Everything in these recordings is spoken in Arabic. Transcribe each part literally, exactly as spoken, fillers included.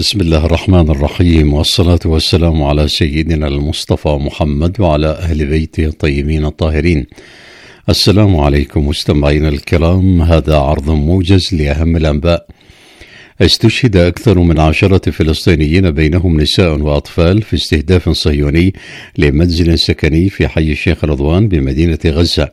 بسم الله الرحمن الرحيم، والصلاة والسلام على سيدنا المصطفى محمد وعلى أهل بيته الطيبين الطاهرين. السلام عليكم مستمعينا الكرام، هذا عرض موجز لأهم الأنباء. استشهد أكثر من عشرة فلسطينيين بينهم نساء وأطفال في استهداف صهيوني لمنزل سكني في حي الشيخ رضوان بمدينة غزة.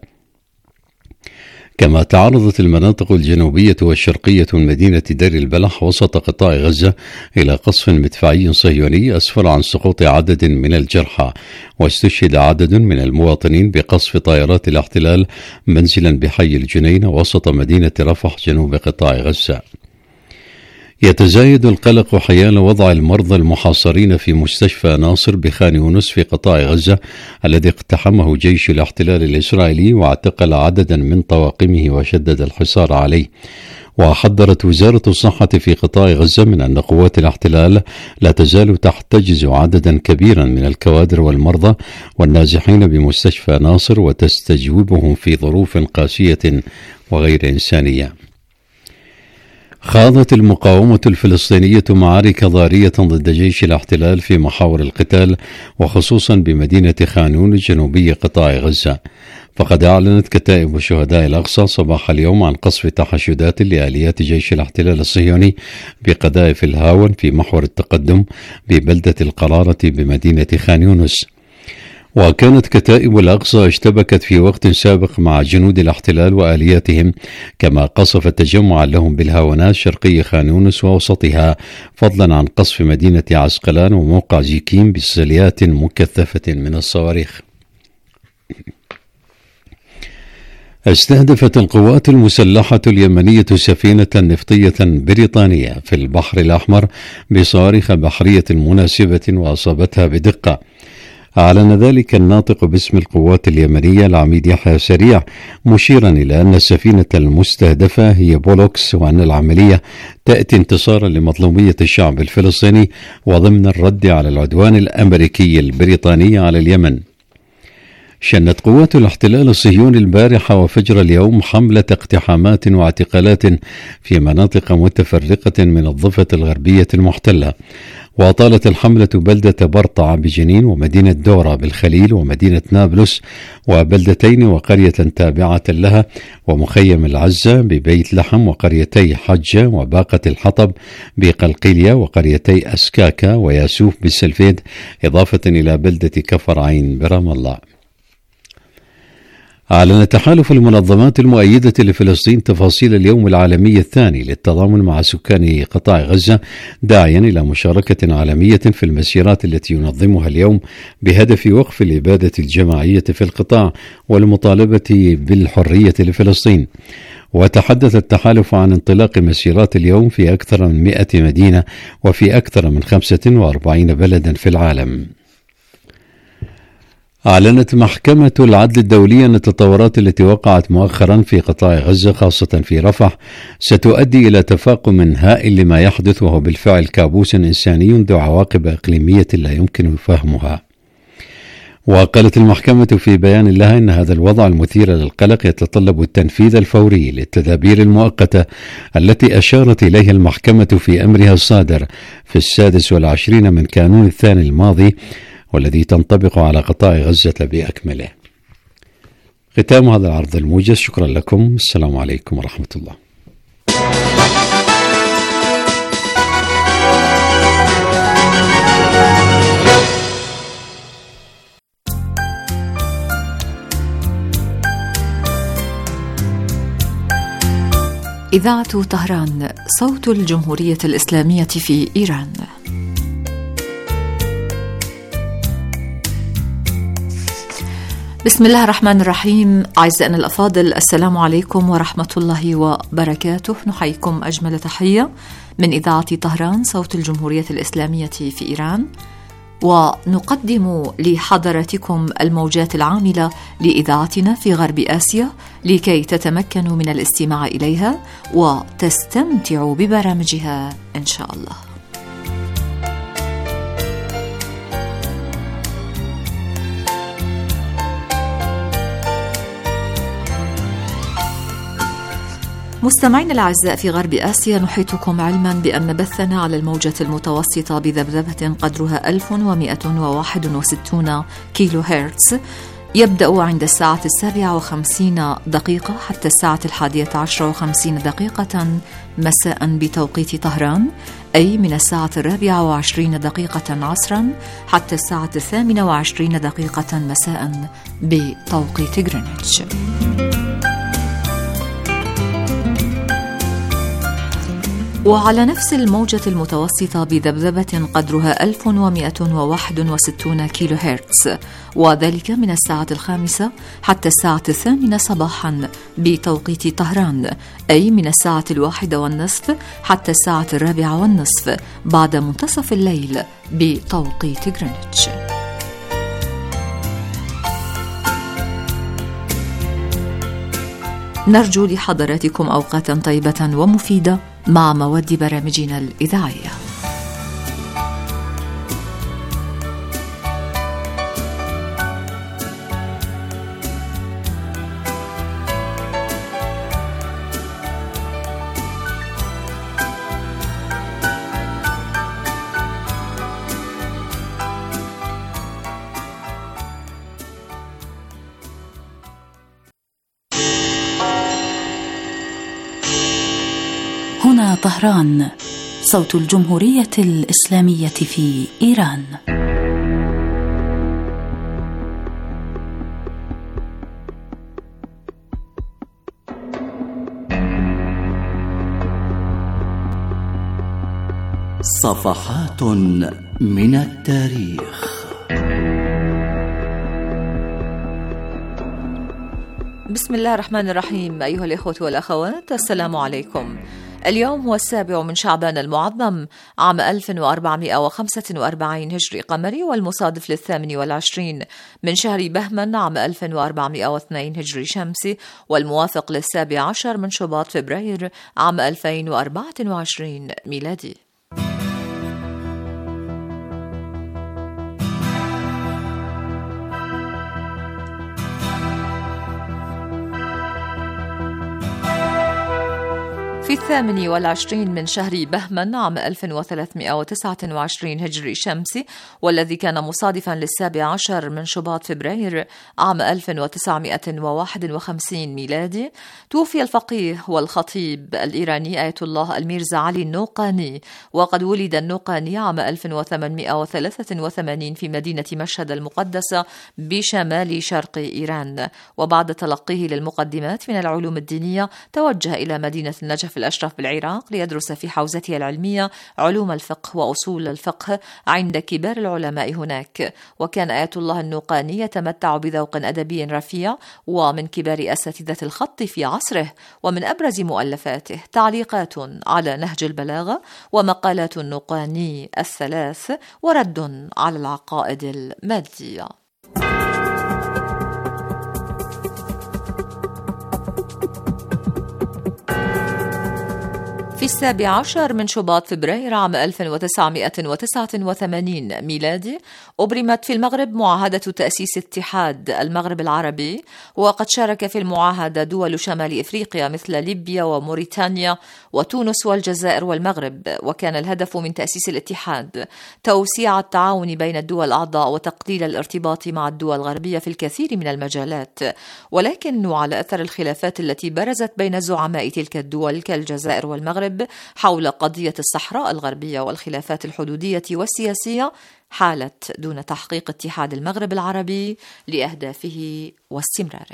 كما تعرضت المناطق الجنوبية والشرقية من مدينة دير البلح وسط قطاع غزة إلى قصف مدفعي صهيوني أسفر عن سقوط عدد من الجرحى، واستشهد عدد من المواطنين بقصف طائرات الاحتلال منزلا بحي الجنينة وسط مدينة رفح جنوب قطاع غزة. يتزايد القلق حيال وضع المرضى المحاصرين في مستشفى ناصر بخان يونس في قطاع غزة الذي اقتحمه جيش الاحتلال الإسرائيلي واعتقل عددا من طواقمه وشدد الحصار عليه. وحذرت وزارة الصحة في قطاع غزة من أن قوات الاحتلال لا تزال تحتجز عددا كبيرا من الكوادر والمرضى والنازحين بمستشفى ناصر وتستجوبهم في ظروف قاسية وغير إنسانية. خاضت المقاومة الفلسطينية معارك ضارية ضد جيش الاحتلال في محاور القتال، وخصوصا بمدينة خان يونس جنوبي قطاع غزة. فقد أعلنت كتائب شهداء الأقصى صباح اليوم عن قصف تحشدات لآليات جيش الاحتلال الصهيوني بقذائف الهاون في محور التقدم ببلدة القرارة بمدينة خان يونس. وكانت كتائب الأقصى اشتبكت في وقت سابق مع جنود الاحتلال وآلياتهم، كما قصفت تجمعا لهم بالهاونات شرقي خان يونس ووسطها، فضلا عن قصف مدينة عسقلان وموقع زيكيم بسليات مكثفة من الصواريخ. استهدفت القوات المسلحة اليمنية سفينة نفطية بريطانية في البحر الأحمر بصواريخ بحرية مناسبة وأصابتها بدقة. أعلن ذلك الناطق باسم القوات اليمنية العميد يحيى سريع، مشيرا إلى أن السفينة المستهدفة هي بولوكس، وأن العملية تأتي انتصارا لمظلومية الشعب الفلسطيني وضمن الرد على العدوان الأمريكي البريطاني على اليمن. شنت قوات الاحتلال الصهيوني البارحة وفجر اليوم حملة اقتحامات واعتقالات في مناطق متفرقة من الضفة الغربية المحتلة، وأطالت الحملة بلدة برطع بجنين ومدينة دورة بالخليل ومدينة نابلس وبلدتين وقرية تابعة لها ومخيم العزة ببيت لحم وقريتي حجة وباقة الحطب بقلقيلية وقريتي أسكاكا وياسوف بالسلفيد، إضافة إلى بلدة كفر عين برام الله. أعلن تحالف المنظمات المؤيدة لفلسطين تفاصيل اليوم العالمي الثاني للتضامن مع سكان قطاع غزة، داعيا إلى مشاركة عالمية في المسيرات التي ينظمها اليوم بهدف وقف الإبادة الجماعية في القطاع والمطالبة بالحرية لفلسطين. وتحدث التحالف عن انطلاق مسيرات اليوم في أكثر من مئة مدينة وفي أكثر من خمسة وأربعين بلدا في العالم. أعلنت محكمة العدل الدولية أن التطورات التي وقعت مؤخرا في قطاع غزة خاصة في رفح ستؤدي إلى تفاقم هائل لما يحدث، وهو بالفعل كابوس إنساني ذو عواقب إقليمية لا يمكن فهمها. وقالت المحكمة في بيان لها أن هذا الوضع المثير للقلق يتطلب التنفيذ الفوري للتدابير المؤقتة التي أشارت إليها المحكمة في أمرها الصادر في السادس والعشرين من كانون الثاني الماضي، والذي تنطبق على قطاع غزة بأكمله. ختام هذا العرض الموجز، شكرا لكم، السلام عليكم ورحمة الله. إذاعة طهران، صوت الجمهورية الإسلامية في إيران. بسم الله الرحمن الرحيم. أعزائنا الأفاضل، السلام عليكم ورحمة الله وبركاته. نحييكم أجمل تحية من إذاعة طهران، صوت الجمهورية الإسلامية في إيران، ونقدم لحضراتكم الموجات العاملة لإذاعتنا في غرب آسيا لكي تتمكنوا من الاستماع إليها وتستمتعوا ببرامجها إن شاء الله. مستمعين الأعزاء، في غرب آسيا نحيطكم علما بأن بثنا على الموجة المتوسطة بذبذبة قدرها ألف ومئة وواحد وستون كيلو هرتز يبدأ عند الساعة السابعة وخمسين دقيقة حتى الساعة الحادية عشر وخمسين دقيقة مساء بتوقيت طهران، أي من الساعة الرابعة وعشرين دقيقة عصرا حتى الساعة الثامنة وعشرين دقيقة مساء بتوقيت غرينتش. وعلى نفس الموجة المتوسطة بذبذبة قدرها ألف ومئة وواحد وستون كيلو هرتز، وذلك من الساعة الخامسة حتى الساعة الثامنة صباحا بتوقيت طهران، أي من الساعة الواحدة والنصف حتى الساعة الرابعة والنصف بعد منتصف الليل بتوقيت غرينتش. نرجو لحضراتكم أوقاتا طيبة ومفيدة مع مواد برامجنا الإذاعية. هنا طهران، صوت الجمهورية الإسلامية في إيران. صفحات من التاريخ. بسم الله الرحمن الرحيم. أيها الإخوة والأخوات، السلام عليكم. اليوم هو السابع من شعبان المعظم عام ألف وأربعمئة وخمسة وأربعين هجري قمري، والمصادف للثامن والعشرين من شهر بهمن عام ألف وأربعمئة واثنين هجري شمسي، والموافق للسابع عشر من شباط فبراير عام ألفين وأربعة وعشرين ميلادي. في الثامن والعشرين من شهر بهمن عام ألف وثلاثمئة وتسعة وعشرين هجري شمسي، والذي كان مصادفا للسابع عشر من شباط فبراير عام ألف وتسعمئة وواحد وخمسين ميلادي، توفي الفقيه والخطيب الإيراني آية الله الميرزا علي النوقاني. وقد ولد النوقاني عام ألف وثمانمئة وثلاثة وثمانين في مدينة مشهد المقدسة بشمال شرق إيران، وبعد تلقيه للمقدمات من العلوم الدينية توجه إلى مدينة النجف الأشرف بالعراق ليدرس في حوزته العلمية علوم الفقه وأصول الفقه عند كبار العلماء هناك. وكان آية الله النوقاني يتمتع بذوق أدبي رفيع، ومن كبار أساتذة الخط في عصره. ومن أبرز مؤلفاته تعليقات على نهج البلاغة، ومقالات النوقاني الثلاث، ورد على العقائد المادية. في السابع عشر من شباط فبراير عام ألف وتسعمئة وتسعة وثمانين ميلادي أبرمت في المغرب معاهدة تأسيس اتحاد المغرب العربي، وقد شارك في المعاهدة دول شمال إفريقيا مثل ليبيا وموريتانيا وتونس والجزائر والمغرب. وكان الهدف من تأسيس الاتحاد توسيع التعاون بين الدول الأعضاء وتقليل الارتباط مع الدول الغربية في الكثير من المجالات، ولكن وعلى أثر الخلافات التي برزت بين زعماء تلك الدول كالجزائر والمغرب حول قضية الصحراء الغربية والخلافات الحدودية والسياسية، حالت دون تحقيق اتحاد المغرب العربي لأهدافه واستمراره.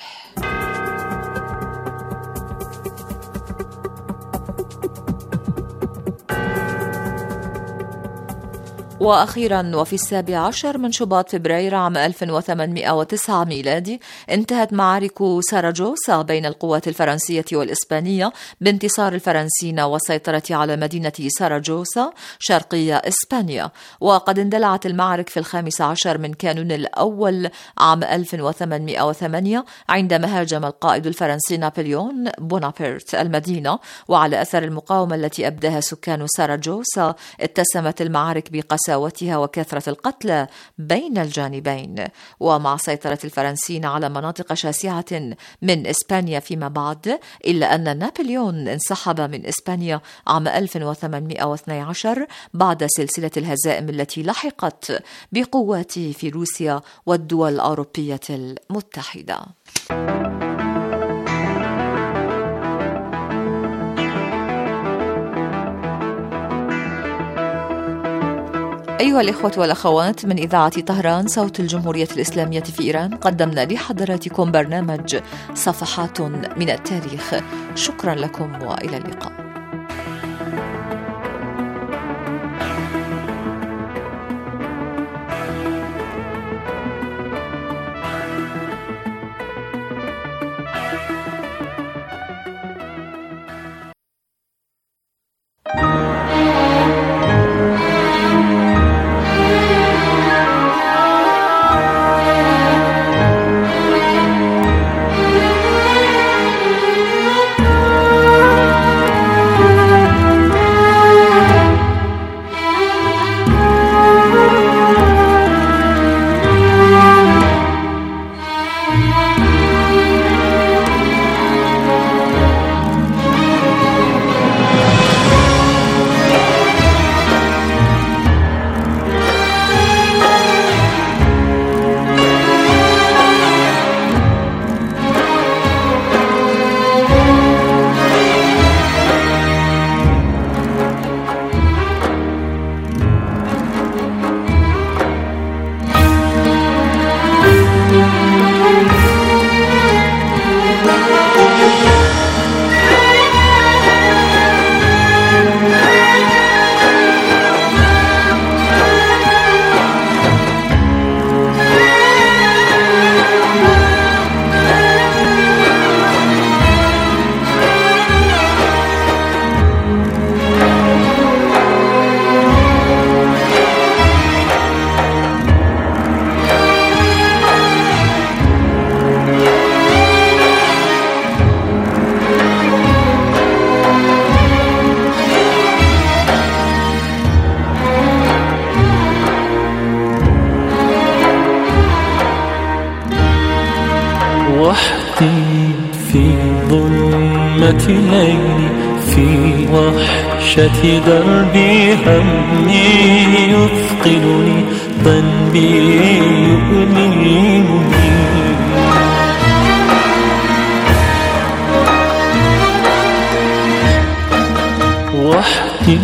وأخيرا، وفي السابع عشر من شباط فبراير عام ألف وثمانمئة وتسعة ميلادي انتهت معارك ساراجوسا بين القوات الفرنسية والإسبانية بانتصار الفرنسيين والسيطرة على مدينة ساراجوسا شرقية إسبانيا. وقد اندلعت المعارك في الخامس عشر من كانون الأول عام ألف وثمانمئة وثمانية عندما هاجم القائد الفرنسي نابليون بونابرت المدينة. وعلى أثر المقاومة التي أبداها سكان ساراجوسا اتسمت المعارك بقساوة قساوتها وكثرة القتلى بين الجانبين. ومع سيطرة الفرنسيين على مناطق شاسعة من إسبانيا فيما بعد، إلا أن نابليون انسحب من إسبانيا عام ألف وثمانمائة واثني عشر بعد سلسلة الهزائم التي لحقت بقواته في روسيا والدول الأوروبية المتحدة. أيها الإخوة والأخوات، من إذاعة طهران صوت الجمهورية الإسلامية في إيران قدمنا لحضراتكم برنامج صفحات من التاريخ. شكرا لكم وإلى اللقاء. في ظلمة ليلي في وحشة دربي همي يثقلني ذنبي يؤلمني وحدي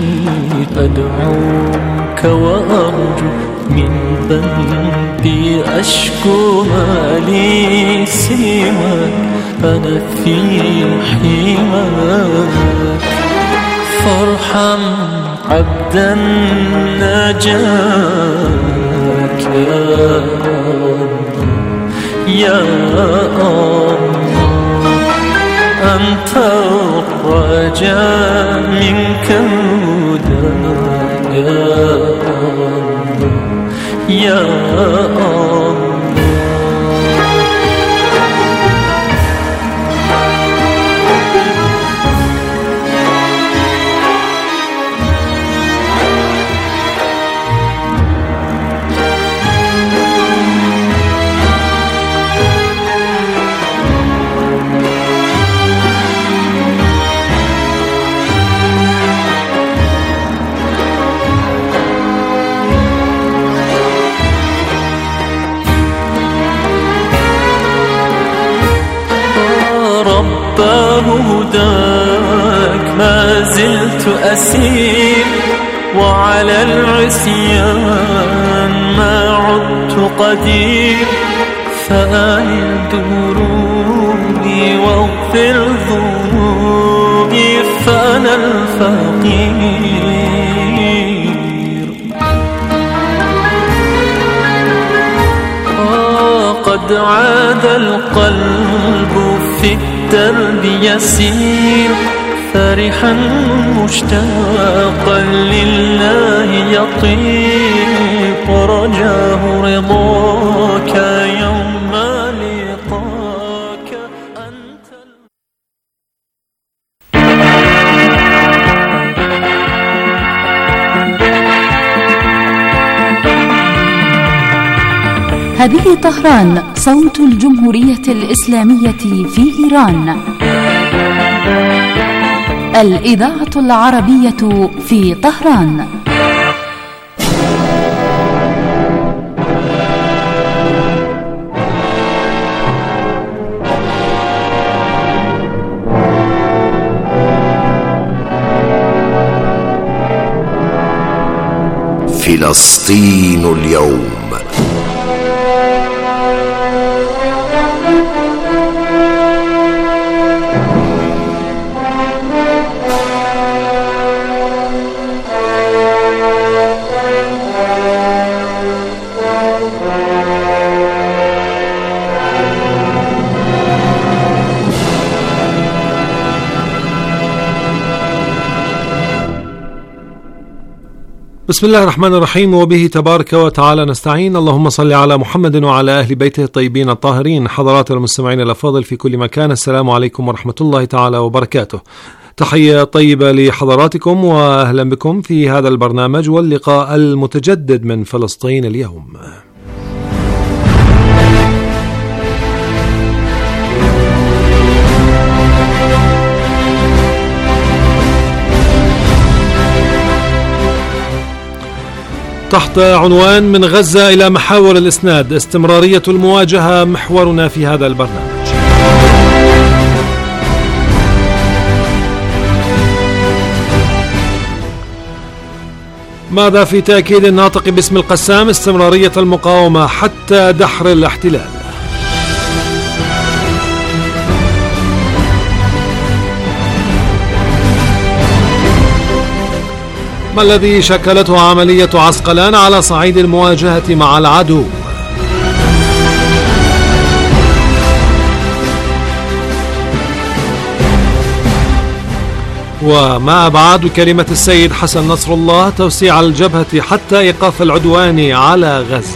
أدعوك وأرجو من ذنبي أشكو ما لي سواك أنا في حماك فارحم عبدا نجاك يا الله أنت الرجاء منك هداك يا الله هداك ما زلت أسير وعلى العصيان ما عدت قدير فآل دروبي واغفر ذنوبي فأنا الفقير آه قد عاد القلب في الدرب يسير فرحا مشتاقا لله يطيق رجاه رضاك يوم لقاك أنت هذه طهران، صوت الجمهورية الإسلامية في إيران. الإذاعة العربية في طهران. فلسطين اليوم. بسم الله الرحمن الرحيم، وبه تبارك وتعالى نستعين. اللهم صل على محمد وعلى أهل بيته الطيبين الطاهرين. حضرات المستمعين الأفاضل في كل مكان، السلام عليكم ورحمة الله تعالى وبركاته. تحية طيبة لحضراتكم وأهلا بكم في هذا البرنامج واللقاء المتجدد من فلسطين اليوم. تحت عنوان من غزة إلى محاور الإسناد، استمرارية المواجهة محورنا في هذا البرنامج. ماذا في تأكيد الناطق باسم القسام؟ استمرارية المقاومة حتى دحر الاحتلال. ما الذي شكلته عملية عسقلان على صعيد المواجهة مع العدو؟ وما أبعاد كلمة السيد حسن نصر الله توسيع الجبهة حتى إيقاف العدوان على غزة؟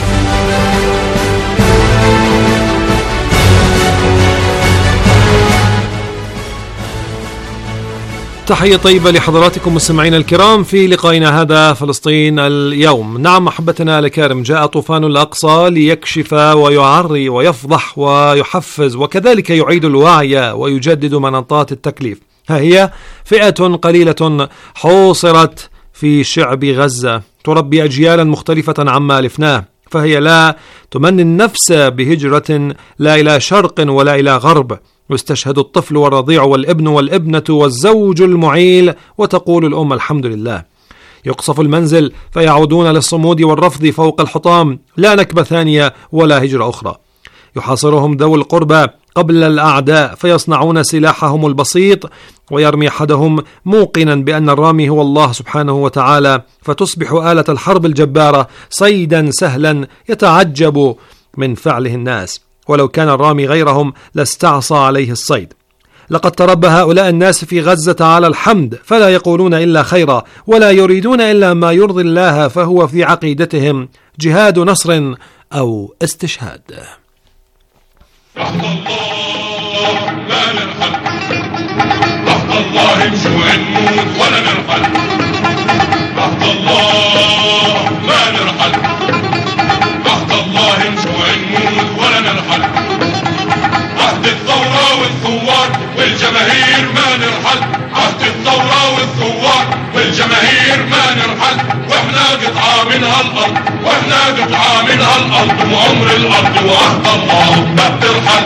تحية طيبة لحضراتكم مستمعينا الكرام في لقائنا هذا فلسطين اليوم. نعم محبتنا الكرام، جاء طوفان الأقصى ليكشف ويعري ويفضح ويحفز وكذلك يعيد الوعي ويجدد مناطات التكليف. ها هي فئة قليلة حوصرت في شعب غزة تربي أجيالا مختلفة عما ألفناه، فهي لا تمني النفس بهجرة لا إلى شرق ولا إلى غرب. يستشهد الطفل والرضيع والابن والابنة والزوج المعيل وتقول الأم الحمد لله. يقصف المنزل فيعودون للصمود والرفض فوق الحطام، لا نكبة ثانية ولا هجرة أخرى. يحاصرهم ذوي القربى قبل الأعداء فيصنعون سلاحهم البسيط، ويرمي أحدهم موقنا بأن الرامي هو الله سبحانه وتعالى، فتصبح آلة الحرب الجبارة صيدا سهلا يتعجب من فعله الناس، ولو كان الرامي غيرهم لاستعصى عليه الصيد. لقد تربى هؤلاء الناس في غزة على الحمد، فلا يقولون إلا خيرا ولا يريدون إلا ما يرضي الله، فهو في عقيدتهم جهاد نصر أو استشهاد. رحمة الله لا نرحل، رحمة الله نجوع نموت ولا نرحل، رحمة الله ما نرحل، رحمة الله نجوع نموت ولا نرحل، عهد الثورة والثوار والجماهير ما نرحل، عهد الثورة والثوار والجماهير ما نرحل، واحنا قطعة من هالأرض، واحنا قطعة من هالأرض وعمر الأرض وعهد الله ما بترحل.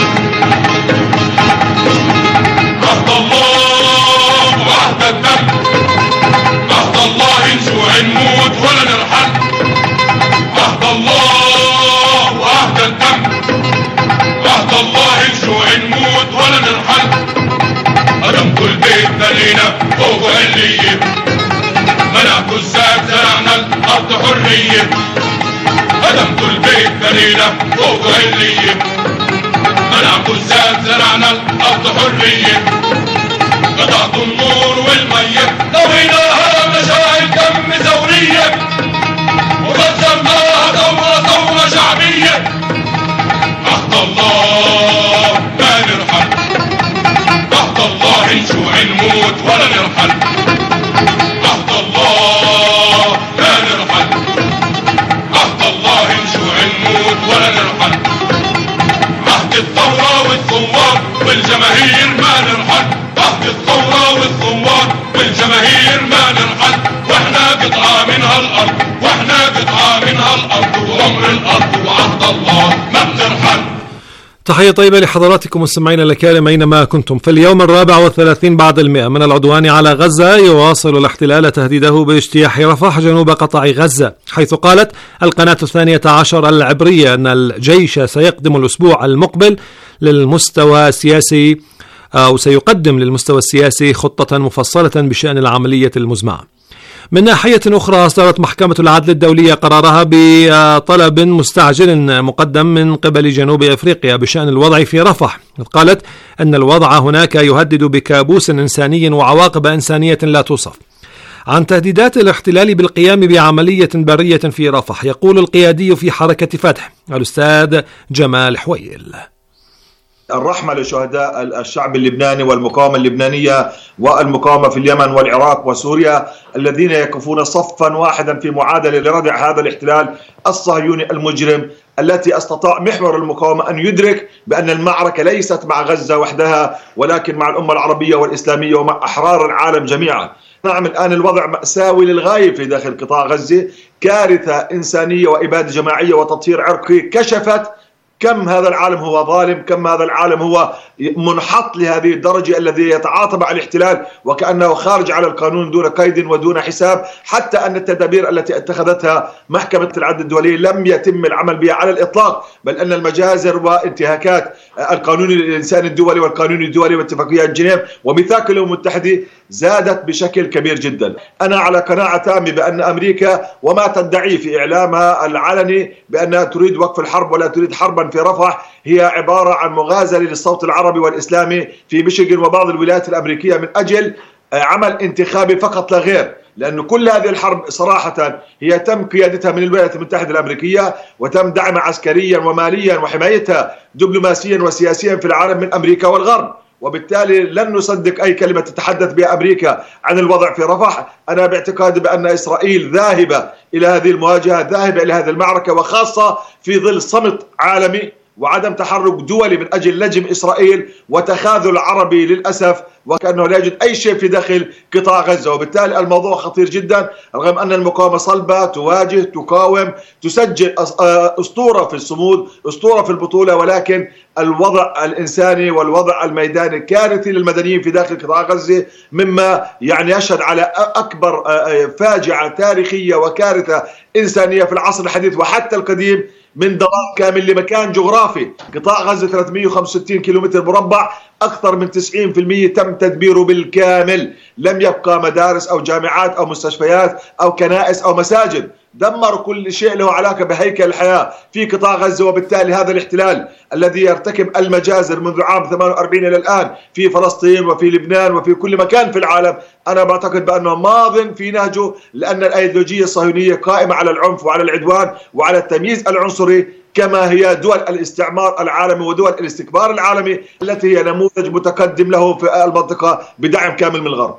عهد الله وعهد الدم، عهد الله نجوع نموت ولا نرحل، عهد الله وعهد الدم، عهد الله نجوع نموت ولا نرحل. هدم كل بيت بنينا فوق علية، منعت الزاد زرعنا الأرض حرية، هدم كل بيت بنينا فوق علية، منعت الزاد زرعنا الأرض حرية، قطعت النور والمية طويناها مشاعل دم ثورية، وغزرناها ثورة ثورة شعبية. عهد الله ما نرحل، عهد الله نجوع نموت ولا نرحل، عهد الله ما نرحل، عهد الله نجوع نموت بالجماهير ما نرحل، وقت الثورة والثوار بالجماهير ما نرحل، واحنا قطعة من هالأرض، واحنا قطعة من هالأرض، وعمر الأرض وعهد الله ما بترحل. تحية طيبة لحضراتكم مستمعينا الكرام أينما كنتم. في اليوم الرابع والثلاثين بعد المئة من العدوان على غزة، يواصل الاحتلال تهديده باجتياح رفح جنوب قطاع غزة، حيث قالت القناة الثانية عشر العبرية أن الجيش سيقدم الأسبوع المقبل للمستوى السياسي أو سيقدم للمستوى السياسي خطة مفصلة بشأن العملية المزمعة. من ناحية أخرى، أصدرت محكمة العدل الدولية قرارها بطلب مستعجل مقدم من قبل جنوب أفريقيا بشأن الوضع في رفح، قالت أن الوضع هناك يهدد بكابوس إنساني وعواقب إنسانية لا توصف. عن تهديدات الاحتلال بالقيام بعملية برية في رفح، يقول القيادي في حركة فتح الأستاذ جمال حويل: الرحمة لشهداء الشعب اللبناني والمقاومة اللبنانية والمقاومة في اليمن والعراق وسوريا الذين يقفون صفا واحدا في معادلة لردع هذا الاحتلال الصهيوني المجرم، التي استطاع محور المقاومة أن يدرك بأن المعركة ليست مع غزة وحدها ولكن مع الأمة العربية والإسلامية ومع أحرار العالم جميعا. نعم، الآن الوضع مأساوي للغاية في داخل قطاع غزة، كارثة إنسانية وإبادة جماعية وتطهير عرقي كشفت كم هذا العالم هو ظالم، كم هذا العالم هو منحط لهذه الدرجة الذي يتعاطى مع الاحتلال وكأنه خارج على القانون دون قيد ودون حساب، حتى أن التدابير التي اتخذتها محكمة العدل الدولي لم يتم العمل بها على الإطلاق، بل أن المجازر وانتهاكات القانون الإنساني الدولي والقانون الدولي واتفاقيات جنيف وميثاق الأمم المتحدة زادت بشكل كبير جدا. أنا على قناعة تامة بأن أمريكا وما تدعي في إعلامها العلني بأنها تريد وقف الحرب ولا تريد حربا في رفح هي عبارة عن مغازلة للصوت العربي والإسلامي في ميشيغان وبعض الولايات الأمريكية من أجل عمل انتخابي فقط لا غير، لأن كل هذه الحرب صراحة هي تم قيادتها من الولايات المتحدة الأمريكية وتم دعمها عسكريا وماليا وحمايتها دبلوماسيا وسياسيا في العالم من أمريكا والغرب، وبالتالي لن نصدق أي كلمة تتحدث بها أمريكا عن الوضع في رفح. أنا باعتقادي بأن إسرائيل ذاهبة إلى هذه المواجهة، ذاهبة إلى هذه المعركة، وخاصة في ظل صمت عالمي وعدم تحرك دولي من أجل لجم إسرائيل وتخاذل عربي للأسف، وكأنه لا يوجد أي شيء في داخل قطاع غزة. وبالتالي الموضوع خطير جدا، رغم أن المقاومة صلبة، تواجه، تقاوم، تسجل أسطورة في الصمود، أسطورة في البطولة، ولكن الوضع الإنساني والوضع الميداني كارثي للمدنيين في داخل قطاع غزة، مما يعني يشهد على أكبر فاجعة تاريخية وكارثة إنسانية في العصر الحديث وحتى القديم من ضرر كامل لمكان جغرافي. قطاع غزة ثلاثمئة وخمسة وستين كيلومتر مربع، أكثر من تسعين بالمئة تم تدبيره بالكامل، لم يبقى مدارس أو جامعات أو مستشفيات أو كنائس أو مساجد، دمر كل شيء له علاقة بهيكل الحياة في قطاع غزة. وبالتالي هذا الاحتلال الذي يرتكب المجازر منذ عام ثمانية وأربعين إلى الآن في فلسطين وفي لبنان وفي كل مكان في العالم، أنا بعتقد بأنه ماض في نهجه، لأن الأيديولوجية الصهيونية قائمة على العنف وعلى العدوان وعلى التمييز العنصري، كما هي دول الاستعمار العالمي ودول الاستكبار العالمي التي هي نموذج متقدم له في المنطقة بدعم كامل من الغرب.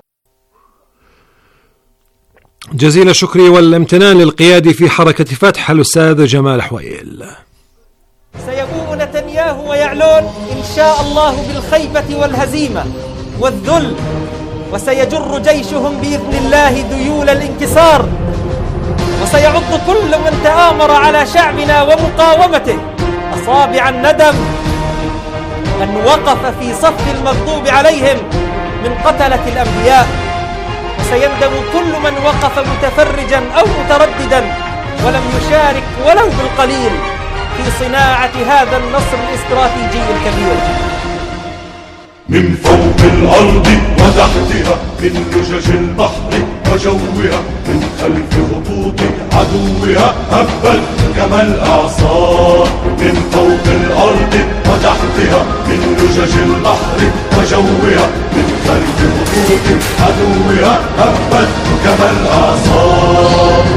جزيل الشكر والامتنان للقيادي في حركة فتح الأستاذ جمال حويل. سيبوء نتنياهو ويعلون إن شاء الله بالخيبة والهزيمة والذل، وسيجر جيشهم بإذن الله ذيول الانكسار، وسيعض كل من تآمر على شعبنا ومقاومته أصابع الندم أن وقف في صف المغضوب عليهم من قتلة الأنبياء، وسيندم كل من وقف متفرجا أو مترددا ولم يشارك ولو بالقليل في صناعة هذا النصر الاستراتيجي الكبير. من فوق الأرض وتحتها، من لجج البحر وجوها، من خلف خطوط عدوها هبت كما الأعصار. من فوق الأرض وتحتها، من لجج البحر وجوها، من خلف خطوط عدوها هبت كما الأعصار.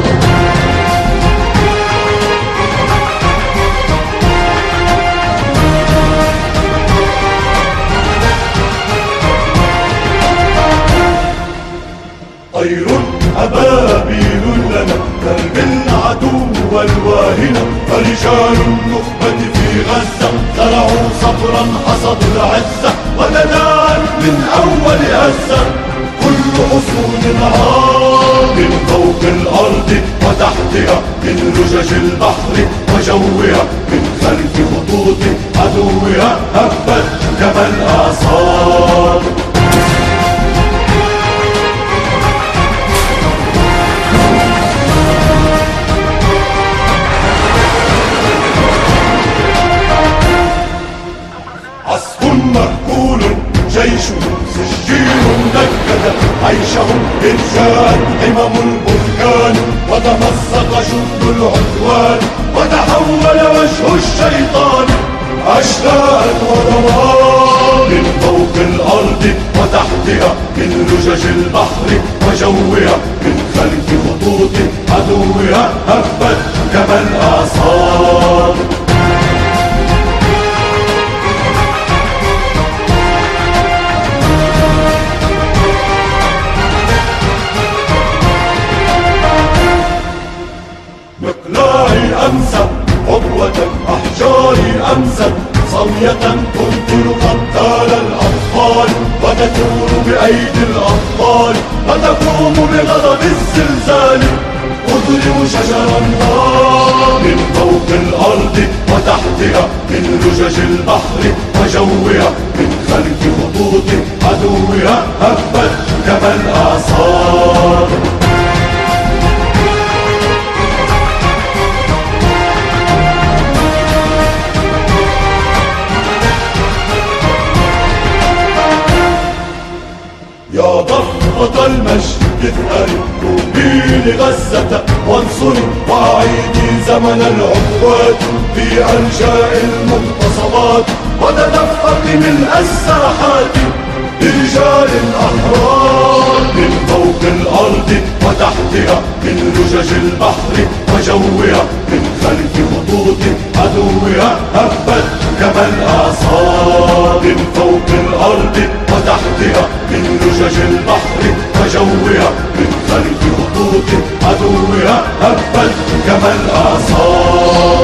طير أبابيل لنا ترمي العدو الواهنة، فرجال النخبة في غزة زرعوا صبرا حصدوا العزة. وتداعى من أول هزة كل حصون عار من فوق الأرض وتحتها من لجج البحر وجوها من خلف خطوط عدوها هبت كما الأعصار. عصف مأكول جيشهم سجين نكد عيشهم إن جاءت همم البركان وتمزق جند العدوان وتحول وجه الشيطان أشلاء ودمار من فوق الأرض وتحتها من لجج البحر وجوها من خلف خطوط عدوها هبت كما الأعصار. مقلاعي أمسى عبوة أحجاري أمست صوية تنقل قتال الأطفال وتثور بأيدي الأبطال وتقوم بغضب الزلزال أضرب شجر النار من فوق الأرض وتحتها من لجج البحر وجوها من خلف خطوط عدوها هبت كما الأعصار. يا ضربة المجد اذهبي قومي لغزة وانصري وأعيدي زمن العقوبات في أرجاء المنتصبات وتدفقي من الساحات برجال أحرار من فوق الأرض وتحتها من لجج البحر وجوها من خلف خطوط عدوها هبت كما الأعصار. من فوق الأرض وتحتها من لجج البحر وجوها من خلف خطوط عدوها هبت كما الأعصار.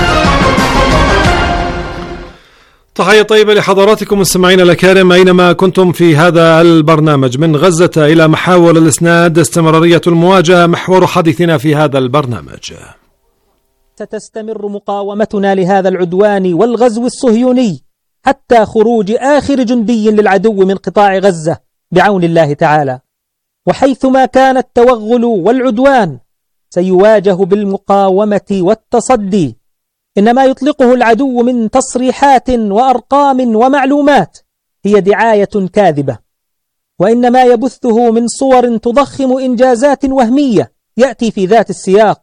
تحية طيبة لحضراتكم مستمعينا الأكارم أينما كنتم في هذا البرنامج. من غزة إلى محاور الإسناد، استمرارية المواجهة محور حديثنا في هذا البرنامج. ستستمر مقاومتنا لهذا العدوان والغزو الصهيوني حتى خروج آخر جندي للعدو من قطاع غزة بعون الله تعالى، وحيثما كان التوغل والعدوان سيواجه بالمقاومة والتصدي. إن ما يطلقه العدو من تصريحات وأرقام ومعلومات هي دعاية كاذبة، وإن ما يبثه من صور تضخم إنجازات وهمية يأتي في ذات السياق.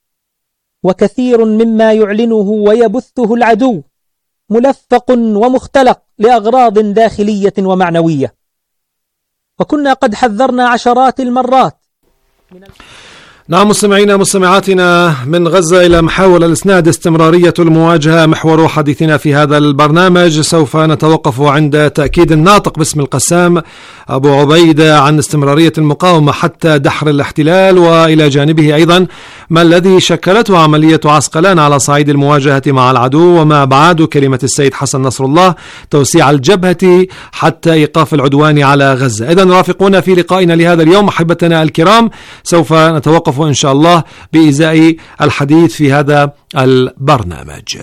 وكثير مما يعلنه ويبثه العدو ملفق ومختلق لأغراض داخلية ومعنوية، وكنا قد حذرنا عشرات المرات من نعم مستمعينا مستمعاتنا، من غزة إلى محاور الإسناد، استمرارية المواجهة محور حديثنا في هذا البرنامج. سوف نتوقف عند تأكيد الناطق باسم القسام أبو عبيدة عن استمرارية المقاومة حتى دحر الاحتلال، وإلى جانبه أيضا ما الذي شكلته عملية عسقلان على صعيد المواجهة مع العدو، وما أبعاد كلمة السيد حسن نصر الله توسيع الجبهة حتى إيقاف العدوان على غزة. إذن رافقونا في لقائنا لهذا اليوم أحبتنا الكرام، سوف نتوقف إن شاء الله بإزاء الحديث في هذا البرنامج.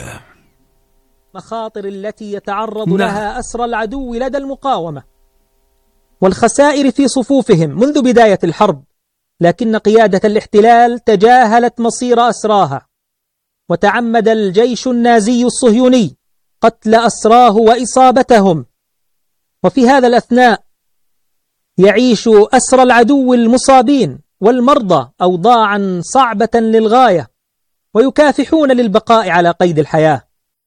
مخاطر التي يتعرض لا. لها أسرى العدو لدى المقاومة والخسائر في صفوفهم منذ بداية الحرب، لكن قيادة الاحتلال تجاهلت مصير أسراها، وتعمد الجيش النازي الصهيوني قتل أسراه وإصابتهم. وفي هذا الأثناء يعيش أسرى العدو المصابين والمرضى أوضاعا صعبة للغاية، ويكافحون للبقاء على قيد الحياة.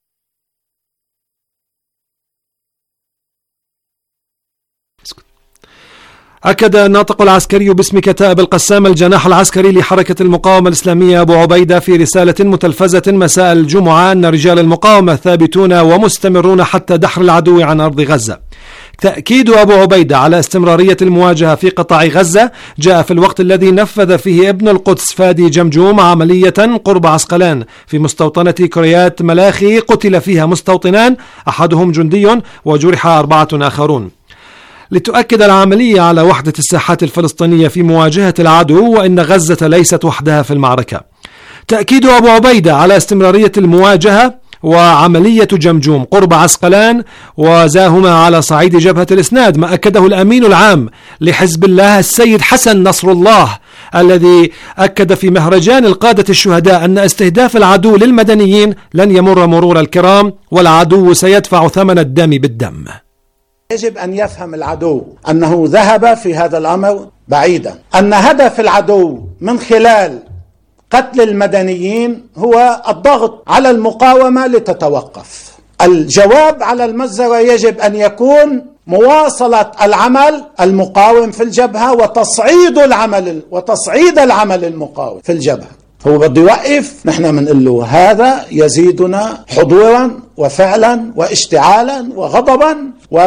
أكد الناطق العسكري باسم كتائب القسام الجناح العسكري لحركة المقاومة الإسلامية أبو عبيدة في رسالة متلفزة مساء الجمعة أن رجال المقاومة ثابتون ومستمرون حتى دحر العدو عن أرض غزة. تأكيد أبو عبيدة على استمرارية المواجهة في قطاع غزة جاء في الوقت الذي نفذ فيه ابن القدس فادي جمجوم عملية قرب عسقلان في مستوطنة كريات ملاخي قتل فيها مستوطنان أحدهم جندي وجرح أربعة آخرون. لتؤكد العملية على وحدة الساحات الفلسطينية في مواجهة العدو وإن غزة ليست وحدها في المعركة. تأكيد أبو عبيدة على استمرارية المواجهة وعملية جمجوم قرب عسقلان وزاهما على صعيد جبهة الإسناد ما أكده الأمين العام لحزب الله السيد حسن نصر الله، الذي أكد في مهرجان القادة الشهداء أن استهداف العدو للمدنيين لن يمر مرور الكرام والعدو سيدفع ثمن الدم بالدم. يجب أن يفهم العدو أنه ذهب في هذا الأمر بعيدا، أن هدف العدو من خلال قتل المدنيين هو الضغط على المقاومة لتتوقف. الجواب على المجزرة يجب أن يكون مواصلة العمل المقاوم في الجبهة وتصعيد العمل وتصعيد العمل المقاوم في الجبهة. هو بده يوقف، نحن بنقول له هذا يزيدنا حضورا وفعلا واشتعالا وغضبا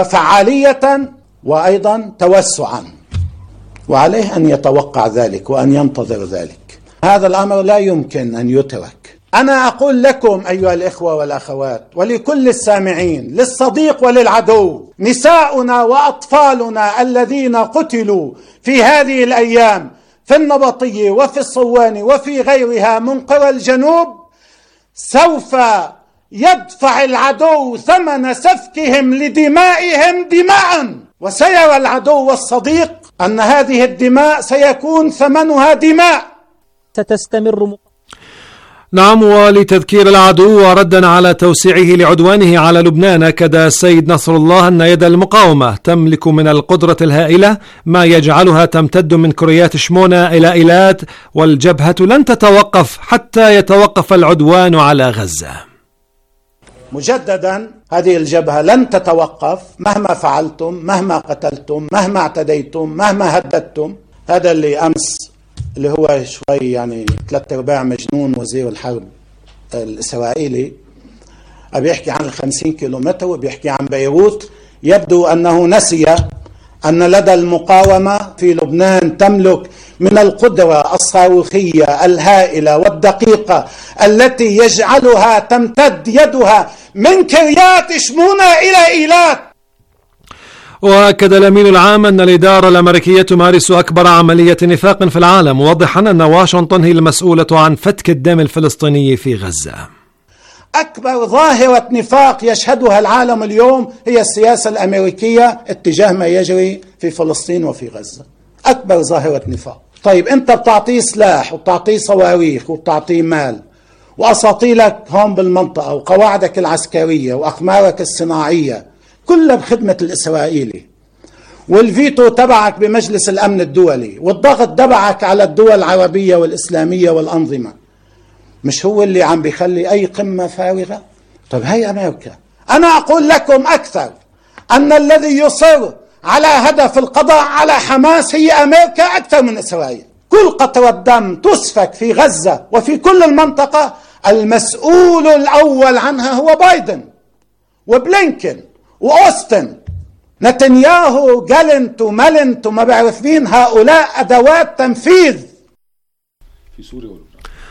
وفعالية وأيضا توسعا، وعليه أن يتوقع ذلك وأن ينتظر ذلك. هذا الأمر لا يمكن أن يترك. أنا أقول لكم أيها الإخوة والأخوات ولكل السامعين، للصديق وللعدو، نساؤنا وأطفالنا الذين قتلوا في هذه الأيام في النبطية وفي الصوان وفي غيرها من قرى الجنوب سوف يدفع العدو ثمن سفكهم لدمائهم دماء، وسيرى العدو والصديق أن هذه الدماء سيكون ثمنها دماء ستستمر م... نعم. ولتذكير العدو وردا على توسيعه لعدوانه على لبنان، أكد السيد نصر الله أن يد المقاومة تملك من القدرة الهائلة ما يجعلها تمتد من كريات شمونة إلى إيلات، والجبهة لن تتوقف حتى يتوقف العدوان على غزة. مجددا هذه الجبهة لن تتوقف مهما فعلتم، مهما قتلتم، مهما اعتديتم، مهما هددتم. هذا اللي أمس اللي هو شوي يعني ثلاثة أرباع مجنون وزير الحرب الإسرائيلي بيحكي عن الخمسين كيلومتر وبيحكي عن بيروت، يبدو أنه نسي أن لدى المقاومة في لبنان تملك من القدرة الصاروخية الهائلة والدقيقة التي يجعلها تمتد يدها من كريات شمونة إلى إيلات. وأكد الأمين العام أن الإدارة الأمريكية تمارس أكبر عملية نفاق في العالم، موضحا أن واشنطن هي المسؤولة عن فتك الدم الفلسطيني في غزة. أكبر ظاهرة نفاق يشهدها العالم اليوم هي السياسة الأمريكية اتجاه ما يجري في فلسطين وفي غزة. أكبر ظاهرة نفاق. طيب أنت بتعطيه سلاح وبتعطيه صواريخ وبتعطيه مال وأساطيلك هون بالمنطقة وقواعدك العسكرية وأقمارك الصناعية كلها بخدمة الإسرائيلي، والفيتو تبعك بمجلس الأمن الدولي والضغط تبعك على الدول العربية والإسلامية والأنظمة، مش هو اللي عم بيخلي أي قمة فارغة؟ طيب هي أمريكا. أنا أقول لكم أكثر أن الذي يصر على هدف القضاء على حماس هي أمريكا أكثر من إسرائيل. كل قطرة دم تسفك في غزة وفي كل المنطقة المسؤول الأول عنها هو بايدن وبلينكن وأوستن. نتنياهو جالنت ومالنت وما بعرف مين، هؤلاء أدوات تنفيذ في سوريا ولبنان.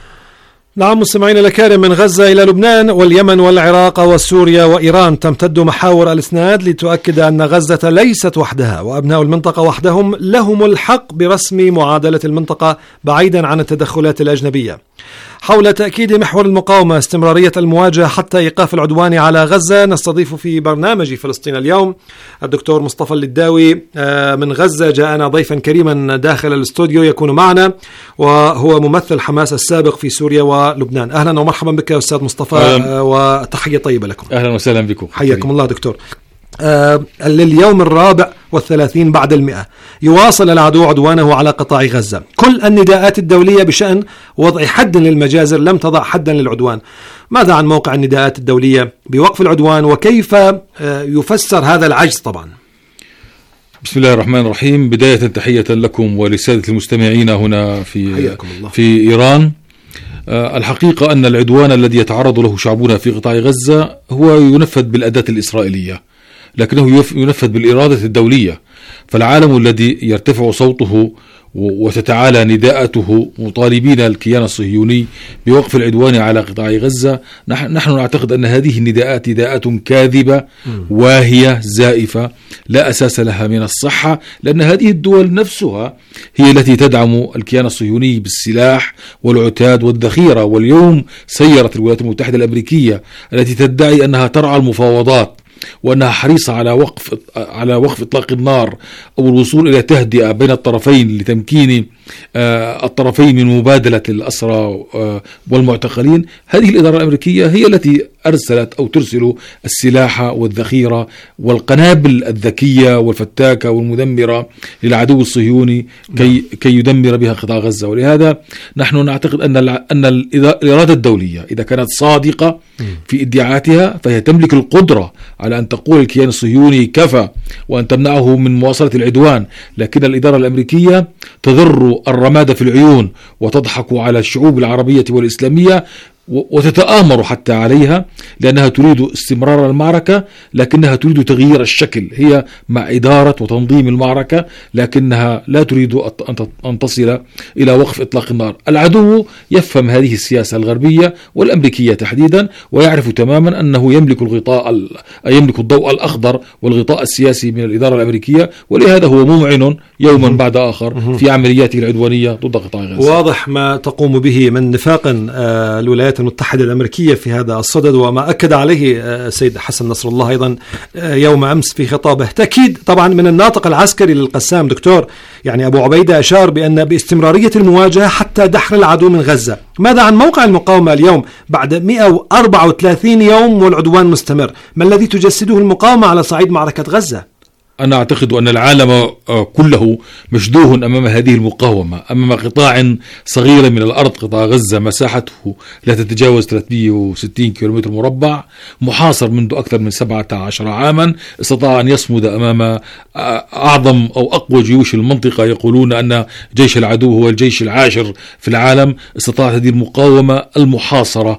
نعم مستمعين الأكارم، من غزة إلى لبنان واليمن والعراق وسوريا وإيران تمتد محاور الإسناد لتؤكد أن غزة ليست وحدها، وأبناء المنطقة وحدهم لهم الحق برسم معادلة المنطقة بعيدا عن التدخلات الأجنبية. حول تأكيد محور المقاومة استمرارية المواجهة حتى إيقاف العدوان على غزة، نستضيف في برنامج فلسطين اليوم الدكتور مصطفى اللداوي من غزة، جاءنا ضيفا كريما داخل الاستوديو يكون معنا، وهو ممثل حماس السابق في سوريا ولبنان. أهلا ومرحبا بك يا أستاذ مصطفى، أهلا. وتحية طيبة لكم. أهلا وسهلا بكم، حياكم الله دكتور. آه لليوم الرابع والثلاثين بعد المئة يواصل العدو عدوانه على قطاع غزة. كل النداءات الدولية بشأن وضع حد للمجازر لم تضع حدا للعدوان. ماذا عن موقع النداءات الدولية بوقف العدوان، وكيف آه يفسر هذا العجز؟ طبعا بسم الله الرحمن الرحيم. بداية تحية لكم ولسادة المستمعين هنا في في إيران. آه الحقيقة أن العدوان الذي يتعرض له شعبنا في قطاع غزة هو ينفذ بالأداة الإسرائيلية، لكنه ينفذ بالإرادة الدولية. فالعالم الذي يرتفع صوته وتتعالى نداءته مطالبين الكيان الصهيوني بوقف العدوان على قطاع غزة، نحن نعتقد أن هذه النداءات نداءات كاذبة واهية زائفة لا أساس لها من الصحة، لأن هذه الدول نفسها هي التي تدعم الكيان الصهيوني بالسلاح والعتاد والذخيرة. واليوم سيرت الولايات المتحدة الأمريكية التي تدعي أنها ترعى المفاوضات وأنها حريصة على وقف على وقف إطلاق النار أو الوصول إلى تهدئة بين الطرفين لتمكين الطرفين من مبادلة الأسرى والمعتقلين. هذه الإدارة الأمريكية هي التي أرسلت أو ترسل السلاح والذخيرة والقنابل الذكية والفتاكة والمدمرة للعدو الصهيوني كي كي يدمر بها قطاع غزة. ولهذا نحن نعتقد أن أن الإرادة الدولية إذا كانت صادقة في ادعاءاتها فهي تملك القدرة على أن تقول الكيان الصهيوني كفى وأن تمنعه من مواصلة العدوان، لكن الإدارة الأمريكية تضر الرماد في العيون وتضحك على الشعوب العربية والإسلامية وتتآمر حتى عليها، لأنها تريد استمرار المعركة لكنها تريد تغيير الشكل. هي مع إدارة وتنظيم المعركة لكنها لا تريد أن تصل إلى وقف إطلاق النار. العدو يفهم هذه السياسة الغربية والأمريكية تحديدا، ويعرف تماما أنه يملك الغطاء يملك الضوء الأخضر والغطاء السياسي من الإدارة الأمريكية، ولهذا هو ممعن يوما بعد آخر في عملياته العدوانية ضد قطاع غزة. واضح ما تقوم به من نفاق الولايات المتحدة الأمريكية في هذا الصدد، وما أكد عليه السيد حسن نصر الله أيضا يوم أمس في خطابه. تأكيد طبعا من الناطق العسكري للقسام دكتور يعني أبو عبيدة أشار بأن باستمرارية المواجهة حتى دحر العدو من غزة. ماذا عن موقع المقاومة اليوم بعد مئة وأربعة وثلاثين يوم والعدوان مستمر؟ ما الذي تجسده المقاومة على صعيد معركة غزة؟ أنا أعتقد أن العالم كله مشدوه أمام هذه المقاومة، أمام قطاع صغير من الأرض، قطاع غزة مساحته لا تتجاوز ثلاثمئة وستين كيلومتر مربع، محاصر منذ أكثر من سبعة عشر عاما، استطاع أن يصمد أمام أعظم أو أقوى جيوش المنطقة. يقولون أن جيش العدو هو الجيش العاشر في العالم. استطاعت هذه المقاومة المحاصرة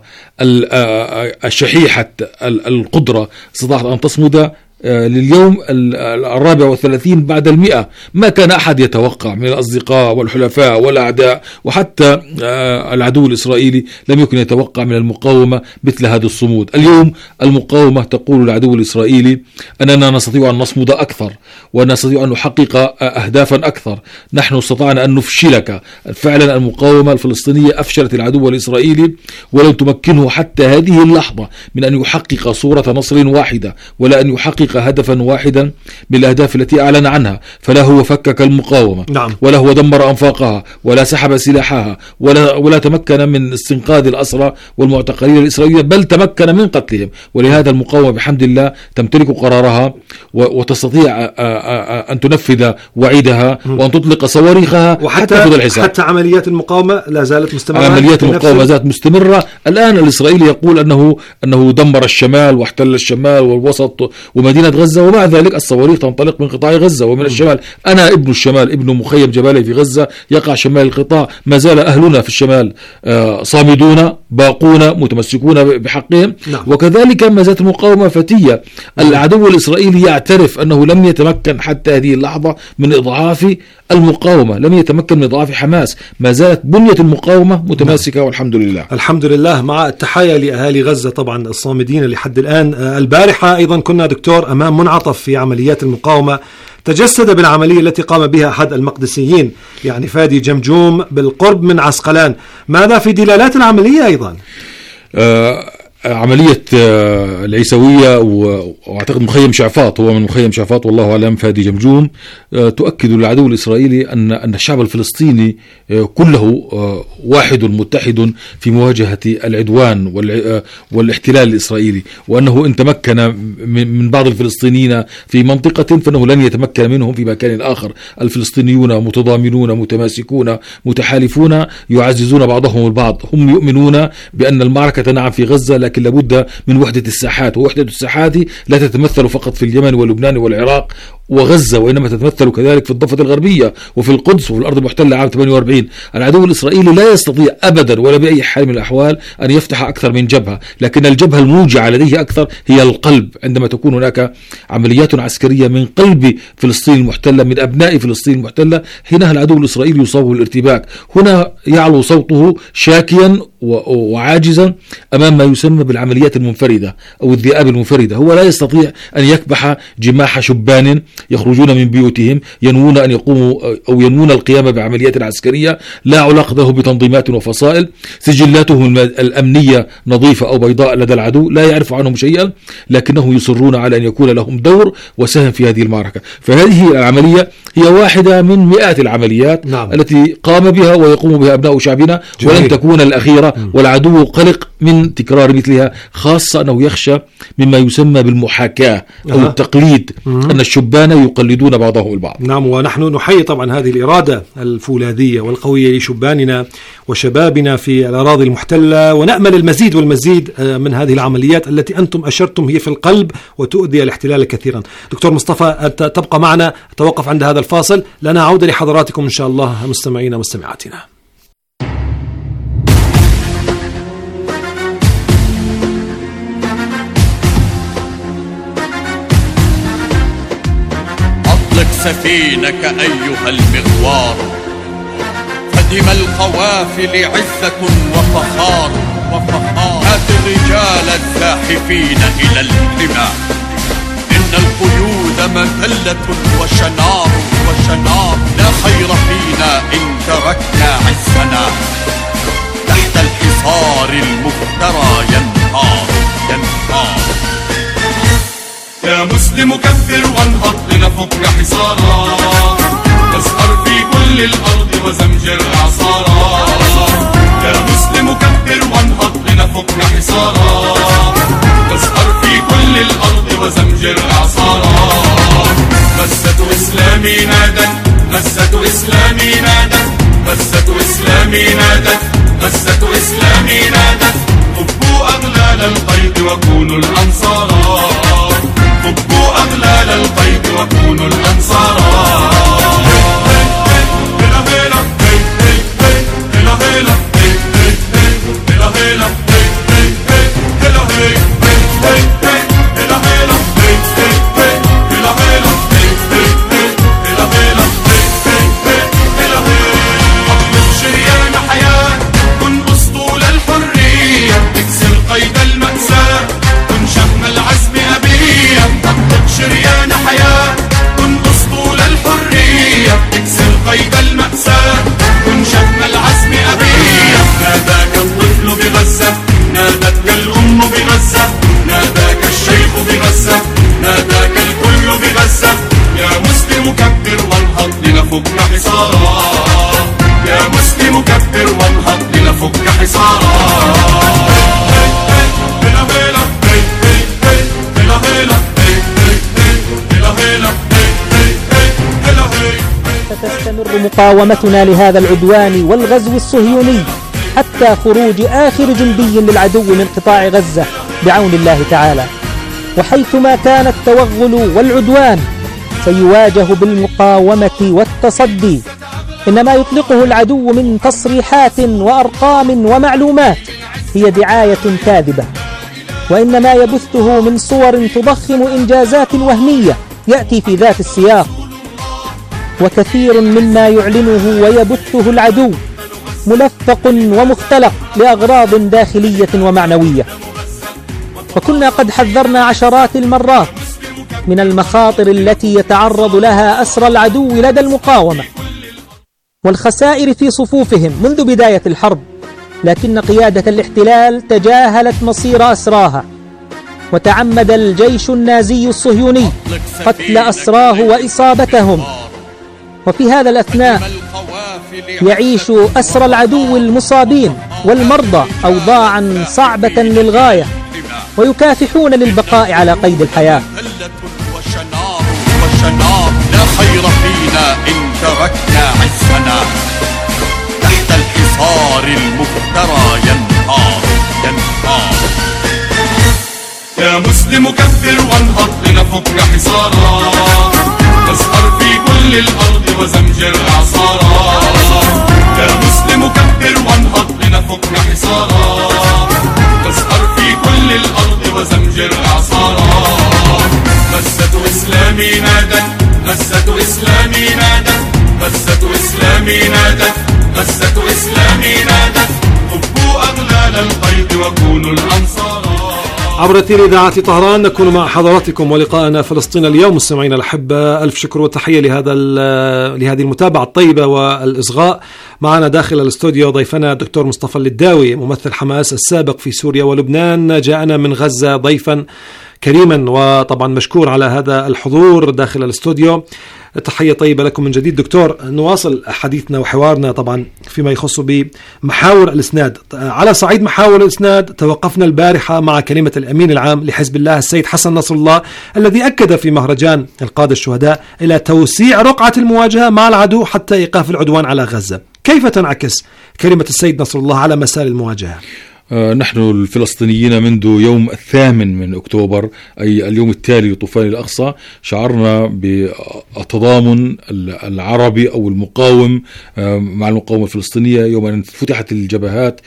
الشحيحة القدرة استطاعت أن تصمد لليوم الرابع والثلاثين بعد المئة. ما كان أحد يتوقع من الأصدقاء والحلفاء والأعداء وحتى العدو الإسرائيلي لم يكن يتوقع من المقاومة مثل هذا الصمود. اليوم المقاومة تقول للعدو الإسرائيلي أننا نستطيع أن نصمد أكثر وأن نستطيع أن نحقق أهدافا أكثر. نحن استطعنا أن نفشلك. فعلا المقاومة الفلسطينية أفشلت العدو الإسرائيلي ولم تمكنه حتى هذه اللحظة من أن يحقق صورة نصر واحدة ولا أن يحقق هدفا واحدا من الأهداف التي أعلن عنها. فلا هو فكك المقاومة نعم. ولا هو دمر أنفاقها ولا سحب سلاحها ولا, ولا تمكن من استنقاذ الأسرى والمعتقلين الإسرائيليين، بل تمكن من قتلهم. ولهذا المقاومة بحمد الله تمتلك قرارها وتستطيع أن تنفذ وعيدها وأن تطلق صواريخها وحتى حتى الحساب. حتى عمليات المقاومة لا زالت مستمرة. عمليات المقاومة زالت مستمرة. الآن الإسرائيلي يقول أنه أنه دمر الشمال واحتل الشمال والوسط ومدينة غزة، ومع ذلك الصواريخ تنطلق من قطاع غزة ومن الشمال. أنا ابن الشمال، ابن مخيم جبالي في غزة يقع شمال القطاع. ما زال أهلنا في الشمال صامدون باقون متمسكون بحقهم. نعم. وكذلك ما زالت المقاومة فتية. العدو الإسرائيلي يعترف أنه لم يتمكن حتى هذه اللحظة من إضعاف المقاومة، لم يتمكن من إضعاف حماس. ما زالت بنية المقاومة متماسكة والحمد لله. الحمد لله، مع التحايا لأهالي غزة طبعا الصامدين لحد الآن. البارحة أيضا كنا دكتور أمام منعطف في عمليات المقاومة تجسد بالعملية التي قام بها أحد المقدسيين يعني فادي جمجوم بالقرب من عسقلان. ماذا في دلالات العملية أيضا؟ آه عملية العيسوية واعتقد مخيم شعفاط هو من مخيم شعفاط والله أعلم فادي جمجوم تؤكد للعدو الإسرائيلي أن أن الشعب الفلسطيني كله واحد متحد في مواجهة العدوان والاحتلال الإسرائيلي، وأنه إن تمكن من بعض الفلسطينيين في منطقة فإنه لن يتمكن منهم في مكان آخر. الفلسطينيون متضامنون متماسكون متحالفون يعززون بعضهم البعض. هم يؤمنون بأن المعركة نعم في غزة لكن لابد من وحدة الساحات، ووحدة الساحات لا تتمثل فقط في اليمن ولبنان والعراق وغزة، وإنما تتمثل كذلك في الضفة الغربية وفي القدس وفي الأرض المحتلة عام ثمانية وأربعين. العدو الإسرائيلي لا يستطيع أبدا ولا بأي حال من الأحوال أن يفتح أكثر من جبهة، لكن الجبهة الموجعة لديه أكثر هي القلب. عندما تكون هناك عمليات عسكرية من قلب فلسطين المحتلة، من أبناء فلسطين المحتلة، هنا العدو الإسرائيلي يصاب بالارتباك، هنا يعلو صوته شاكيا وعاجزا أمام ما يسمى بالعمليات المنفردة أو الذئاب المنفردة. هو لا يستطيع أن يكبح جماح شبان يخرجون من بيوتهم ينوون أن يقوموا أو ينوون القيام بعمليات عسكرية لا علاقة له بتنظيمات وفصائل، سجلاتهم الأمنية نظيفة أو بيضاء لدى العدو، لا يعرف عنهم شيئا، لكنه يصرون على أن يكون لهم دور وسهم في هذه المعركة. فهذه العملية هي واحدة من مئات العمليات نعم. التي قام بها ويقوم بها أبناء شعبنا، جميل. ولن تكون الأخيرة، والعدو قلق من تكرار مثلها، خاصة أنه يخشى مما يسمى بالمحاكاة أو أه. التقليد، مم. أن الشبان يقلدون بعضهم البعض. نعم، ونحن نحيي طبعا هذه الإرادة الفولاذية والقوية لشباننا وشبابنا في الأراضي المحتلة، ونأمل المزيد والمزيد من هذه العمليات التي أنتم أشرتم هي في القلب وتؤذي الاحتلال كثيرا. دكتور مصطفى أنت تبقى معنا، توقف عند هذا الفاصل، لنا عودة لحضراتكم إن شاء الله مستمعينا ومستمعاتنا. أطلق سفينك أيها المغوار، فدم القوافل عزة وفخار وفخار هات الرجال الزاحفين إلى الحمى، إن القيود مذلة وشنار وشنار، لا خير فينا إن تركنا عزنا، تحت الحصار المفترى ينهار ينهار. يا مسلم كبر وانهض لنفك حصارا، تسهر في كل الأرض وزمجر إعصارا. يا مسلم كبر وانهض لنفك حصارا، تسهر في كل الأرض وزمجر إعصارا. مسة إسلامي نادت، مسة إسلامي نادت، مسة إسلامي نادت، مسة إسلامي نادت. فكوا أغلال القيد وكونوا الأنصارا، فكوا أغلال القيد وكونوا الأنصارا. شريان حياة كن أسطول الحرية، اكسر قيد المأساة كن شحم العزم أبية. ناداك الطفل بغزة، نادتك الأم بغزة، ناداك الشيخ بغزة، ناداك الكل بغزة. يا مسلم كبر وانهض لنفك حصارا، يا مسلم كبر وانهض لنفك حصارا. ستستمر مقاومتنا لهذا العدوان والغزو الصهيوني حتى خروج آخر جندي للعدو من قطاع غزة بعون الله تعالى. وحيثما كان التوغل والعدوان سيواجه بالمقاومة والتصدي. إن ما يطلقه العدو من تصريحات وأرقام ومعلومات هي دعاية كاذبة، وإن ما يبثه من صور تضخم إنجازات وهمية يأتي في ذات السياق. وكثير مما يعلنه ويبثه العدو ملفق ومختلق لأغراض داخلية ومعنوية. وكنا قد حذرنا عشرات المرات من المخاطر التي يتعرض لها أسرى العدو لدى المقاومة والخسائر في صفوفهم منذ بداية الحرب، لكن قيادة الاحتلال تجاهلت مصير أسراها، وتعمد الجيش النازي الصهيوني قتل أسراه وإصابتهم. وفي هذا الأثناء يعيش أسرى العدو المصابين والمرضى أوضاعا صعبة للغاية، ويكافحون للبقاء على قيد الحياة. لا خير فينا إن تركنا عزنا، تحت الحصار المفترى ينهار ينهار. يا مسلم كبر وانهض لنفك حصارا، وزمجر إعصارا. يا مسلم كبر وانهض لنفك حصارا، واسهر في كل الأرض وزمجر إعصارا. غزة إسلامي نادت، غزة إسلامي نادت، غزة إسلامي نادت، غزة إسلامي نادت. كبوا أغلال القيد وكونوا الأنصار. عبر أثير إذاعة طهران نكون مع حضراتكم ولقاءنا فلسطين اليوم. مستمعينا الأحبة، ألف شكر وتحية لهذا لهذه المتابعة الطيبة والإصغاء. معنا داخل الاستوديو ضيفنا الدكتور مصطفى اللداوي، ممثل حماس السابق في سوريا ولبنان، جاءنا من غزة ضيفا كريما وطبعا مشكور على هذا الحضور داخل الاستوديو. تحية طيبة لكم من جديد. دكتور، نواصل حديثنا وحوارنا طبعا فيما يخص بمحاور الإسناد. على صعيد محاور الإسناد توقفنا البارحة مع كلمة الأمين العام لحزب الله السيد حسن نصر الله، الذي أكد في مهرجان القادة الشهداء إلى توسيع رقعة المواجهة مع العدو حتى إيقاف العدوان على غزة. كيف تنعكس كلمة السيد نصر الله على مسار المواجهة؟ نحن الفلسطينيين منذ يوم الثامن من أكتوبر، أي اليوم التالي لطوفان الأقصى، شعرنا بالتضامن العربي أو المقاوم مع المقاومة الفلسطينية يوم أن فتحت الجبهات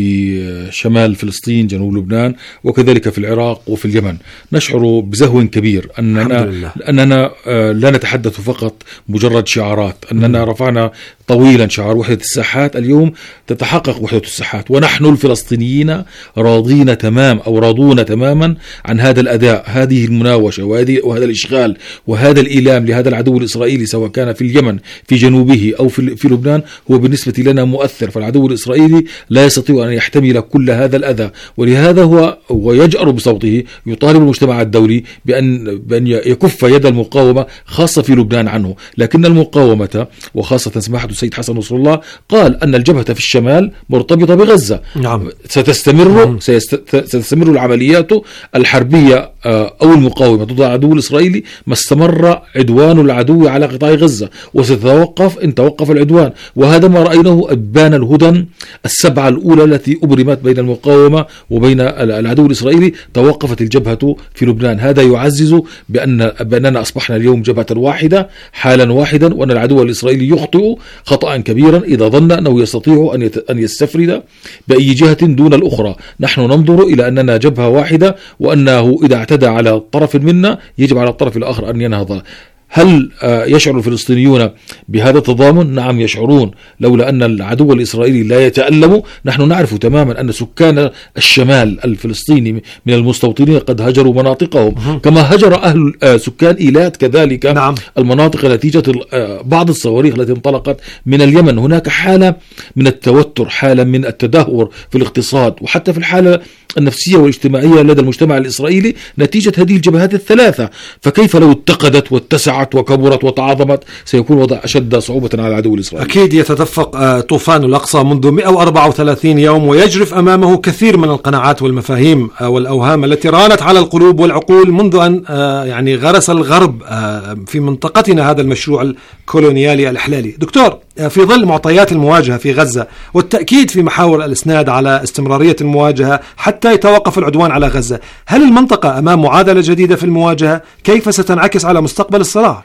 في شمال فلسطين جنوب لبنان وكذلك في العراق وفي اليمن. نشعر بزهو كبير أننا, أننا لا نتحدث فقط مجرد شعارات، أننا رفعنا طويلا شعار وحدة الساحات. اليوم تتحقق وحدة الساحات، ونحن الفلسطينيين راضين تمام أو راضون تماما عن هذا الأداء، هذه المناوشة وهذه وهذا الإشغال وهذا الإيلام لهذا العدو الإسرائيلي، سواء كان في اليمن في جنوبه أو في, في لبنان، هو بالنسبة لنا مؤثر. فالعدو الإسرائيلي لا يستطيع أن يحتمل كل هذا الأذى، ولهذا هو ويجأر بصوته يطالب المجتمع الدولي بأن, بأن يكف يد المقاومة خاصة في لبنان عنه. لكن المقاومة وخاصة سماحة السيد حسن نصر الله قال أن الجبهة في الشمال مرتبطة بغزة. نعم. ستستمر ستستمر العمليات الحربية أو المقاومة ضد العدو الإسرائيلي ما استمر عدوان العدو على قطاع غزة، وستتوقف إن توقف العدوان. وهذا ما رأيناه أبان الهدن السبعة الأولى التي أبرمت بين المقاومة وبين العدو الإسرائيلي، توقفت الجبهة في لبنان. هذا يعزز بأن بأننا أصبحنا اليوم جبهة واحدة حالا واحدا، وأن العدو الإسرائيلي يخطئ خطأ كبيرا إذا ظن أنه يستطيع أن يستفرد بأي جهة دون الأخرى. نحن ننظر إلى أننا جبهة واحدة، وأنه إذا اعتدى على طرف منا يجب على الطرف الآخر أن ينهض. هل يشعر الفلسطينيون بهذا التضامن؟ نعم يشعرون، لولا أن العدو الإسرائيلي لا يتألم. نحن نعرف تماما أن سكان الشمال الفلسطيني من المستوطنين قد هجروا مناطقهم، كما هجر أهل سكان إيلات كذلك. نعم. المناطق نتيجة بعض الصواريخ التي انطلقت من اليمن. هناك حالة من التوتر، حالة من التدهور في الاقتصاد، وحتى في الحالة النفسية والاجتماعية لدى المجتمع الإسرائيلي نتيجة هذه الجبهات الثلاثة. فكيف لو اتقدت واتسعت وكبرت وتعاظمت؟ سيكون وضع أشد صعوبة على العدو الإسرائيلي. أكيد يتدفق طوفان الأقصى منذ مئة وأربعة وثلاثين يوم، ويجرف أمامه كثير من القناعات والمفاهيم والأوهام التي رانت على القلوب والعقول منذ أن يعني غرس الغرب في منطقتنا هذا المشروع الكولونيالي الإحلالي. دكتور، في ظل معطيات المواجهة في غزة والتأكيد في محاور الإسناد على استمرارية المواجهة حتى يتوقف العدوان على غزة، هل المنطقة أمام معادلة جديدة في المواجهة؟ كيف ستنعكس على مستقبل الصراع؟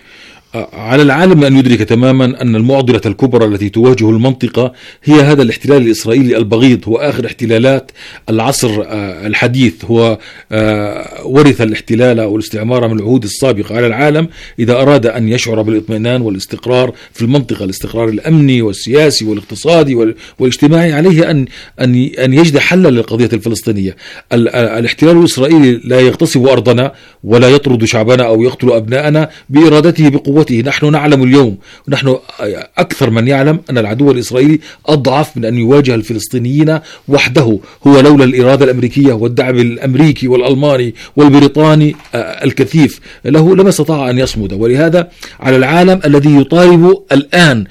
على العالم أن يدرك تماما أن المعضلة الكبرى التي تواجه المنطقة هي هذا الاحتلال الإسرائيلي البغيض. هو آخر احتلالات العصر الحديث، هو ورث الاحتلال والاستعمار من العهود السابقة على العالم. إذا أراد أن يشعر بالاطمئنان والاستقرار في المنطقة، الاستقرار الأمني والسياسي والاقتصادي والاجتماعي، عليه أن أن أن يجد حلا للقضية الفلسطينية. الاحتلال الإسرائيلي لا يغتصب أرضنا ولا يطرد شعبنا أو يقتل أبناءنا بإرادته بقوة. نحن نعلم اليوم، ونحن أكثر من يعلم، أن العدو الإسرائيلي أضعف من أن يواجه الفلسطينيين وحده. هو لولا الإرادة الأمريكية والدعم الأمريكي والألماني والبريطاني الكثيف له لما استطاع أن يصمد. ولهذا على العالم الذي يطالب الآن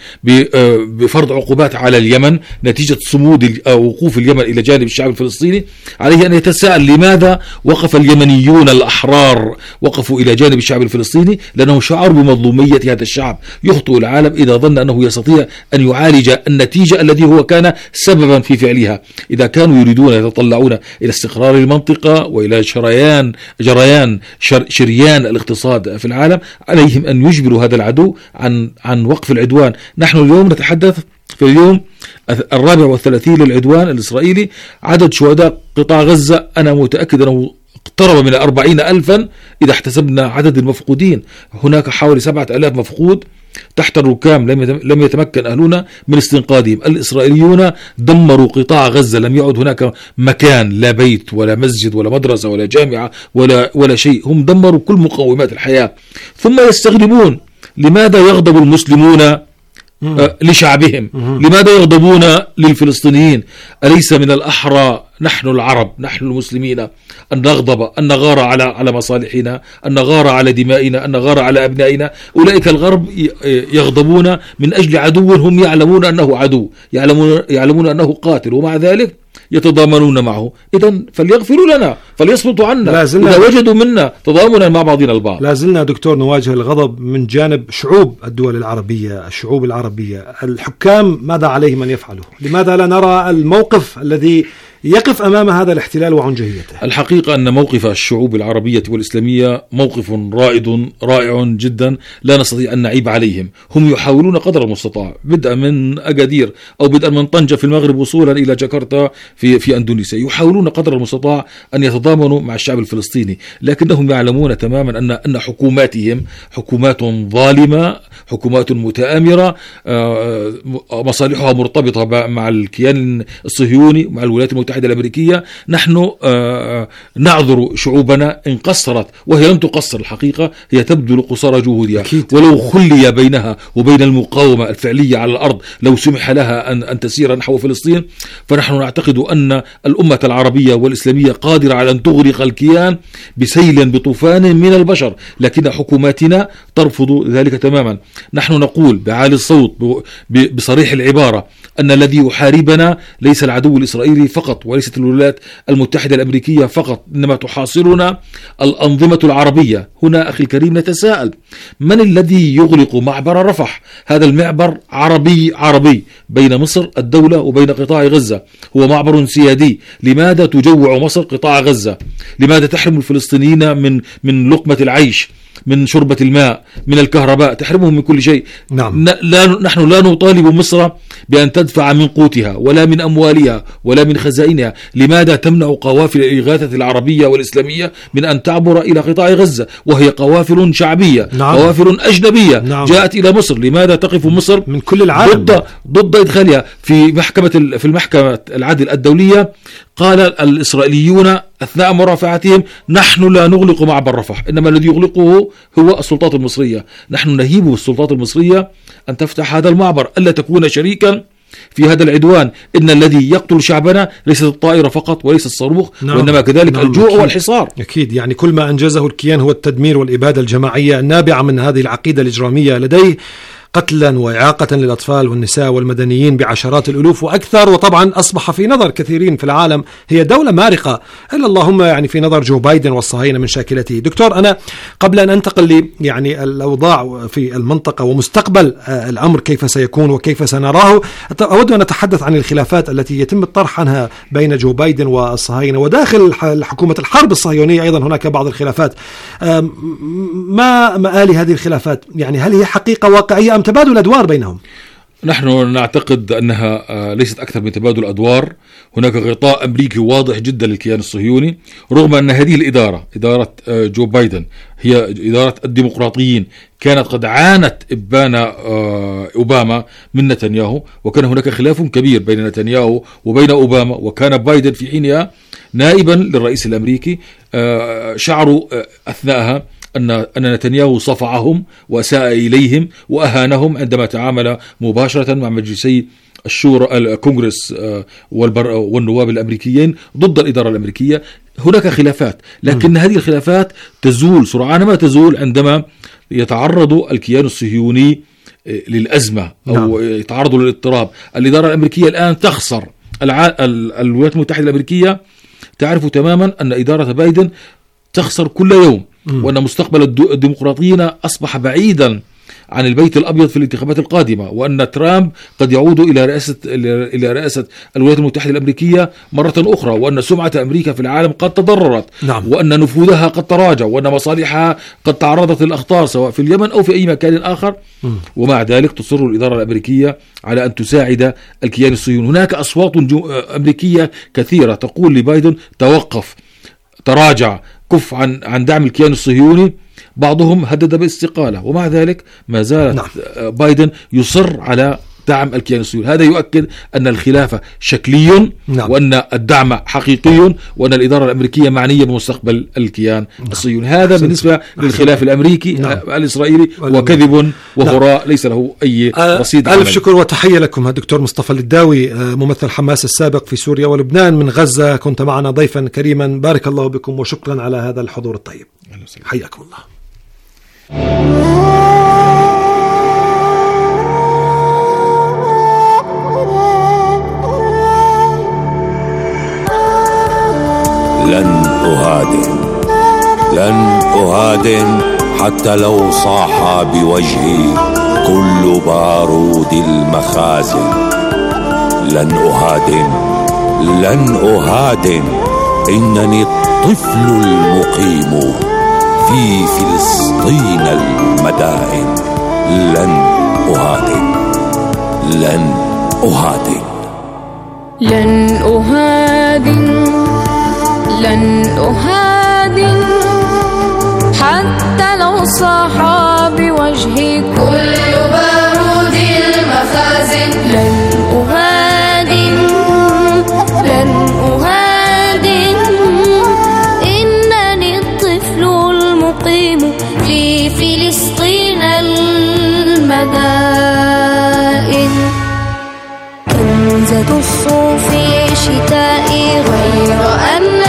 بفرض عقوبات على اليمن نتيجة صمود وقوف اليمن إلى جانب الشعب الفلسطيني، عليه أن يتساءل لماذا وقف اليمنيون الأحرار وقفوا إلى جانب الشعب الفلسطيني؟ لأنه شعروا بمظلومية أمية هذا الشعب. يخطئ العالم إذا ظن أنه يستطيع أن يعالج النتيجة التي هو كان سببا في فعلها. إذا كانوا يريدون يتطلعون إلى استقرار المنطقة وإلى شريان جريان شر شريان الاقتصاد في العالم، عليهم أن يجبروا هذا العدو عن عن وقف العدوان. نحن اليوم نتحدث في اليوم الرابع والثلاثين للعدوان الإسرائيلي، عدد شهداء قطاع غزة أنا متأكد أنه اقترب من أربعين ألفا إذا احتسبنا عدد المفقودين. هناك حوالي سبعة آلاف مفقود تحت الركام لم يتمكن أهلنا من استنقاذهم. الإسرائيليون دمروا قطاع غزة، لم يعد هناك مكان، لا بيت ولا مسجد ولا مدرسة ولا جامعة ولا ولا شيء. هم دمروا كل مقومات الحياة. ثم يستغربون لماذا يغضب المسلمون لشعبهم، لماذا يغضبون للفلسطينيين؟ أليس من الأحرى نحن العرب نحن المسلمين أن نغضب، أن نغار على على مصالحنا، أن نغار على دمائنا، أن نغار على أبنائنا؟ أولئك الغرب يغضبون من أجل عدو هم يعلمون أنه عدو، يعلمون يعلمون أنه قاتل، ومع ذلك يتضامنون معه. إذن فليغفروا لنا، فليصمتوا عنا إذا وجدوا منا تضامنا مع بعضنا البعض. لا زلنا دكتور نواجه الغضب من جانب شعوب الدول العربية، الشعوب العربية. الحكام ماذا عليهم أن يفعلوا؟ لماذا لا نرى الموقف الذي يقف أمام هذا الاحتلال وعنجهيته؟ الحقيقة أن موقف الشعوب العربية والإسلامية موقف رائد رائع جدا، لا نستطيع أن نعيب عليهم. هم يحاولون قدر المستطاع، بدءا من أكادير أو بدءا من طنجة في المغرب وصولا إلى جاكرتا في في أندونيسيا، يحاولون قدر المستطاع أن يتضامنوا مع الشعب الفلسطيني، لكنهم يعلمون تماما أن أن حكوماتهم حكومات ظالمة، حكومات متآمرة، مصالحها مرتبطة مع الكيان الصهيوني مع الولايات المتحدة الأمريكية. نحن نعذر شعوبنا إن قصرت، وهي لم تقصر الحقيقة، هي تبذل قصارى جهودها، ولو خلي بينها وبين المقاومة الفعلية على الأرض، لو سمح لها أن أن تسير نحو فلسطين، فنحن نعتقد أن الأمة العربية والإسلامية قادرة على أن تغرق الكيان بسيل بطوفان من البشر، لكن حكوماتنا ترفض ذلك تماما. نحن نقول بعالي الصوت بصريح العبارة أن الذي يحاربنا ليس العدو الإسرائيلي فقط، وليست الولايات المتحدة الأمريكية فقط، إنما تحاصرنا الأنظمة العربية. هنا أخي الكريم نتساءل: من الذي يغلق معبر رفح؟ هذا المعبر عربي عربي بين مصر الدولة وبين قطاع غزة، هو معبر سيادي. لماذا تجوع مصر قطاع غزة؟ لماذا تحرم الفلسطينيين من من لقمة العيش، من شربة الماء، من الكهرباء؟ تحرمهم من كل شيء. نعم. لا نحن لا نطالب مصر بأن تدفع من قوتها ولا من أموالها ولا من خزائنها. لماذا تمنع قوافل الإغاثة العربية والإسلامية من أن تعبر إلى قطاع غزة وهي قوافل شعبية؟ نعم. قوافل أجنبية. نعم. جاءت إلى مصر. لماذا تقف مصر من كل العالم ضد ضد إدخالها في محكمة في المحكمة العدل الدولية؟ قال الإسرائيليون أثناء مرافعتهم: نحن لا نغلق معبر رفح، إنما الذي يغلقه هو السلطات المصرية. نحن نهيب السلطات المصرية أن تفتح هذا المعبر، ألا تكون شريكا في هذا العدوان. إن الذي يقتل شعبنا ليست الطائرة فقط وليس الصاروخ. نعم. وإنما كذلك نعم. الجوع أكيد. والحصار. أكيد، يعني كل ما أنجزه الكيان هو التدمير والإبادة الجماعية النابعة من هذه العقيدة الإجرامية لديه، قتلا وإعاقة للأطفال والنساء والمدنيين بعشرات الألوف وأكثر. وطبعا أصبح في نظر كثيرين في العالم هي دولة مارقة، إلا اللهم يعني في نظر جو بايدن والصهاينة من شاكلته. دكتور، أنا قبل أن أنتقل لي يعني الأوضاع في المنطقة ومستقبل الأمر كيف سيكون وكيف سنراه، أود أن أتحدث عن الخلافات التي يتم الطرح عنها بين جو بايدن والصهاينة وداخل حكومة الحرب الصهيونية. أيضا هناك بعض الخلافات. ما مآل هذه الخلافات؟ يعني هل هي حقيقة واقعية أم تبادل أدوار بينهم؟ نحن نعتقد أنها ليست أكثر من تبادل أدوار. هناك غطاء أمريكي واضح جدا للكيان الصهيوني، رغم أن هذه الإدارة إدارة جو بايدن هي إدارة الديمقراطيين كانت قد عانت إبان أوباما من نتنياهو، وكان هناك خلاف كبير بين نتنياهو وبين أوباما، وكان بايدن في حينها نائبا للرئيس الأمريكي. شعروا أثناءها أن أن نتنياهو صفعهم وأساء إليهم وأهانهم عندما تعامل مباشرة مع مجلسي الشورى الكونغرس والنواب الأمريكيين ضد الإدارة الأمريكية. هناك خلافات، لكن م. هذه الخلافات تزول سرعان ما تزول عندما يتعرض الكيان الصهيوني للأزمة أو نعم. يتعرض للاضطراب. الإدارة الأمريكية الآن تخسر. الع... الولايات المتحدة الأمريكية تعرف تماما أن إدارة بايدن تخسر كل يوم، م. وأن مستقبل الديمقراطيين أصبح بعيدا عن البيت الأبيض في الانتخابات القادمة، وأن ترامب قد يعود إلى رئاسة إلى رئاسة الولايات المتحدة الأمريكية مرة أخرى، وأن سمعة أمريكا في العالم قد تضررت، نعم. وأن نفوذها قد تراجع، وأن مصالحها قد تعرضت للأخطار سواء في اليمن أو في أي مكان آخر. م. ومع ذلك تصر الإدارة الأمريكية على أن تساعد الكيان الصهيوني. هناك أصوات أمريكية كثيرة تقول لبايدن توقف، تراجع، كف عن عن دعم الكيان الصهيوني. بعضهم هدد بالاستقالة، ومع ذلك ما زال نعم. بايدن يصر على دعم الكيان الصهيوني. هذا يؤكد أن الخلافة شكلي، نعم. وأن الدعم حقيقي، وأن الإدارة الأمريكية معنية بمستقبل الكيان نعم. الصهيوني. هذا أحسنت. بالنسبة أحسنت. للخلاف الأمريكي نعم. الإسرائيلي، وكذب وهراء نعم. ليس له أي رصيد ألف عمل. شكر وتحية لكم. الدكتور مصطفى الداوي ممثل حماس السابق في سوريا ولبنان من غزة، كنت معنا ضيفا كريما، بارك الله بكم وشكرا على هذا الحضور الطيب. حياكم الله. لن أهادن لن أهادن حتى لو صاح بوجهي كل بارود المخازن. لن أهادن لن أهادن إنني الطفل المقيم في فلسطين المدائن. لن أهادن لن أهادن لن أهادن لن أهادن حتى لو صاح بوجهي كل بارود المخازن. لن أهادن لن أهادن إنني الطفل المقيم في فلسطين المدائن. كنزة الصوف شتائي غير أن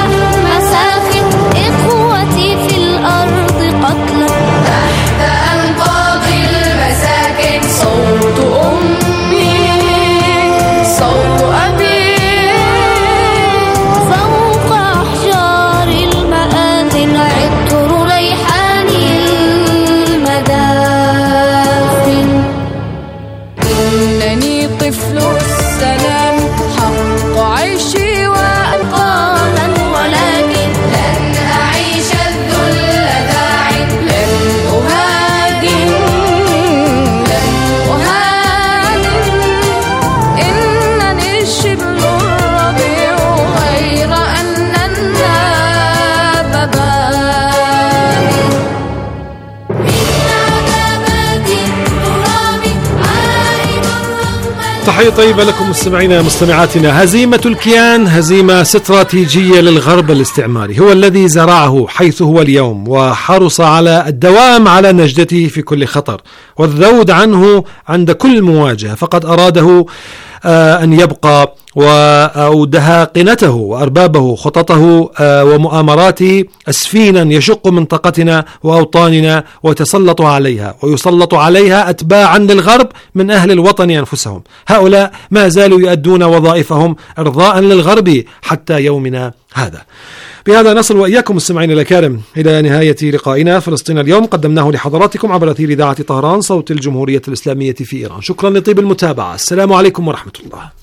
تحية طيبة لكم مستمعينا مستمعاتنا. هزيمة الكيان هزيمة استراتيجية للغرب الاستعماري، هو الذي زرعه حيث هو اليوم، وحرص على الدوام على نجدته في كل خطر والذود عنه عند كل مواجهة، فقد أراده أن يبقى وأودها قنته وأربابه خططه ومؤامراته أسفينا يشق منطقتنا وأوطاننا ويتسلط عليها ويسلط عليها أتباعا للغرب من أهل الوطن أنفسهم. هؤلاء ما زالوا يؤدون وظائفهم إرضاء للغرب حتى يومنا هذا. بهذا نصل وإياكم مستمعين الأكارم إلى نهاية لقائنا فلسطين اليوم، قدمناه لحضراتكم عبر أثير إذاعة طهران صوت الجمهورية الإسلامية في إيران. شكرا لطيب المتابعة. السلام عليكم ورحمة الله.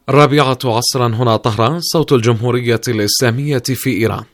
الرابعة عصرا هنا طهران، صوت الجمهورية الإسلامية في إيران.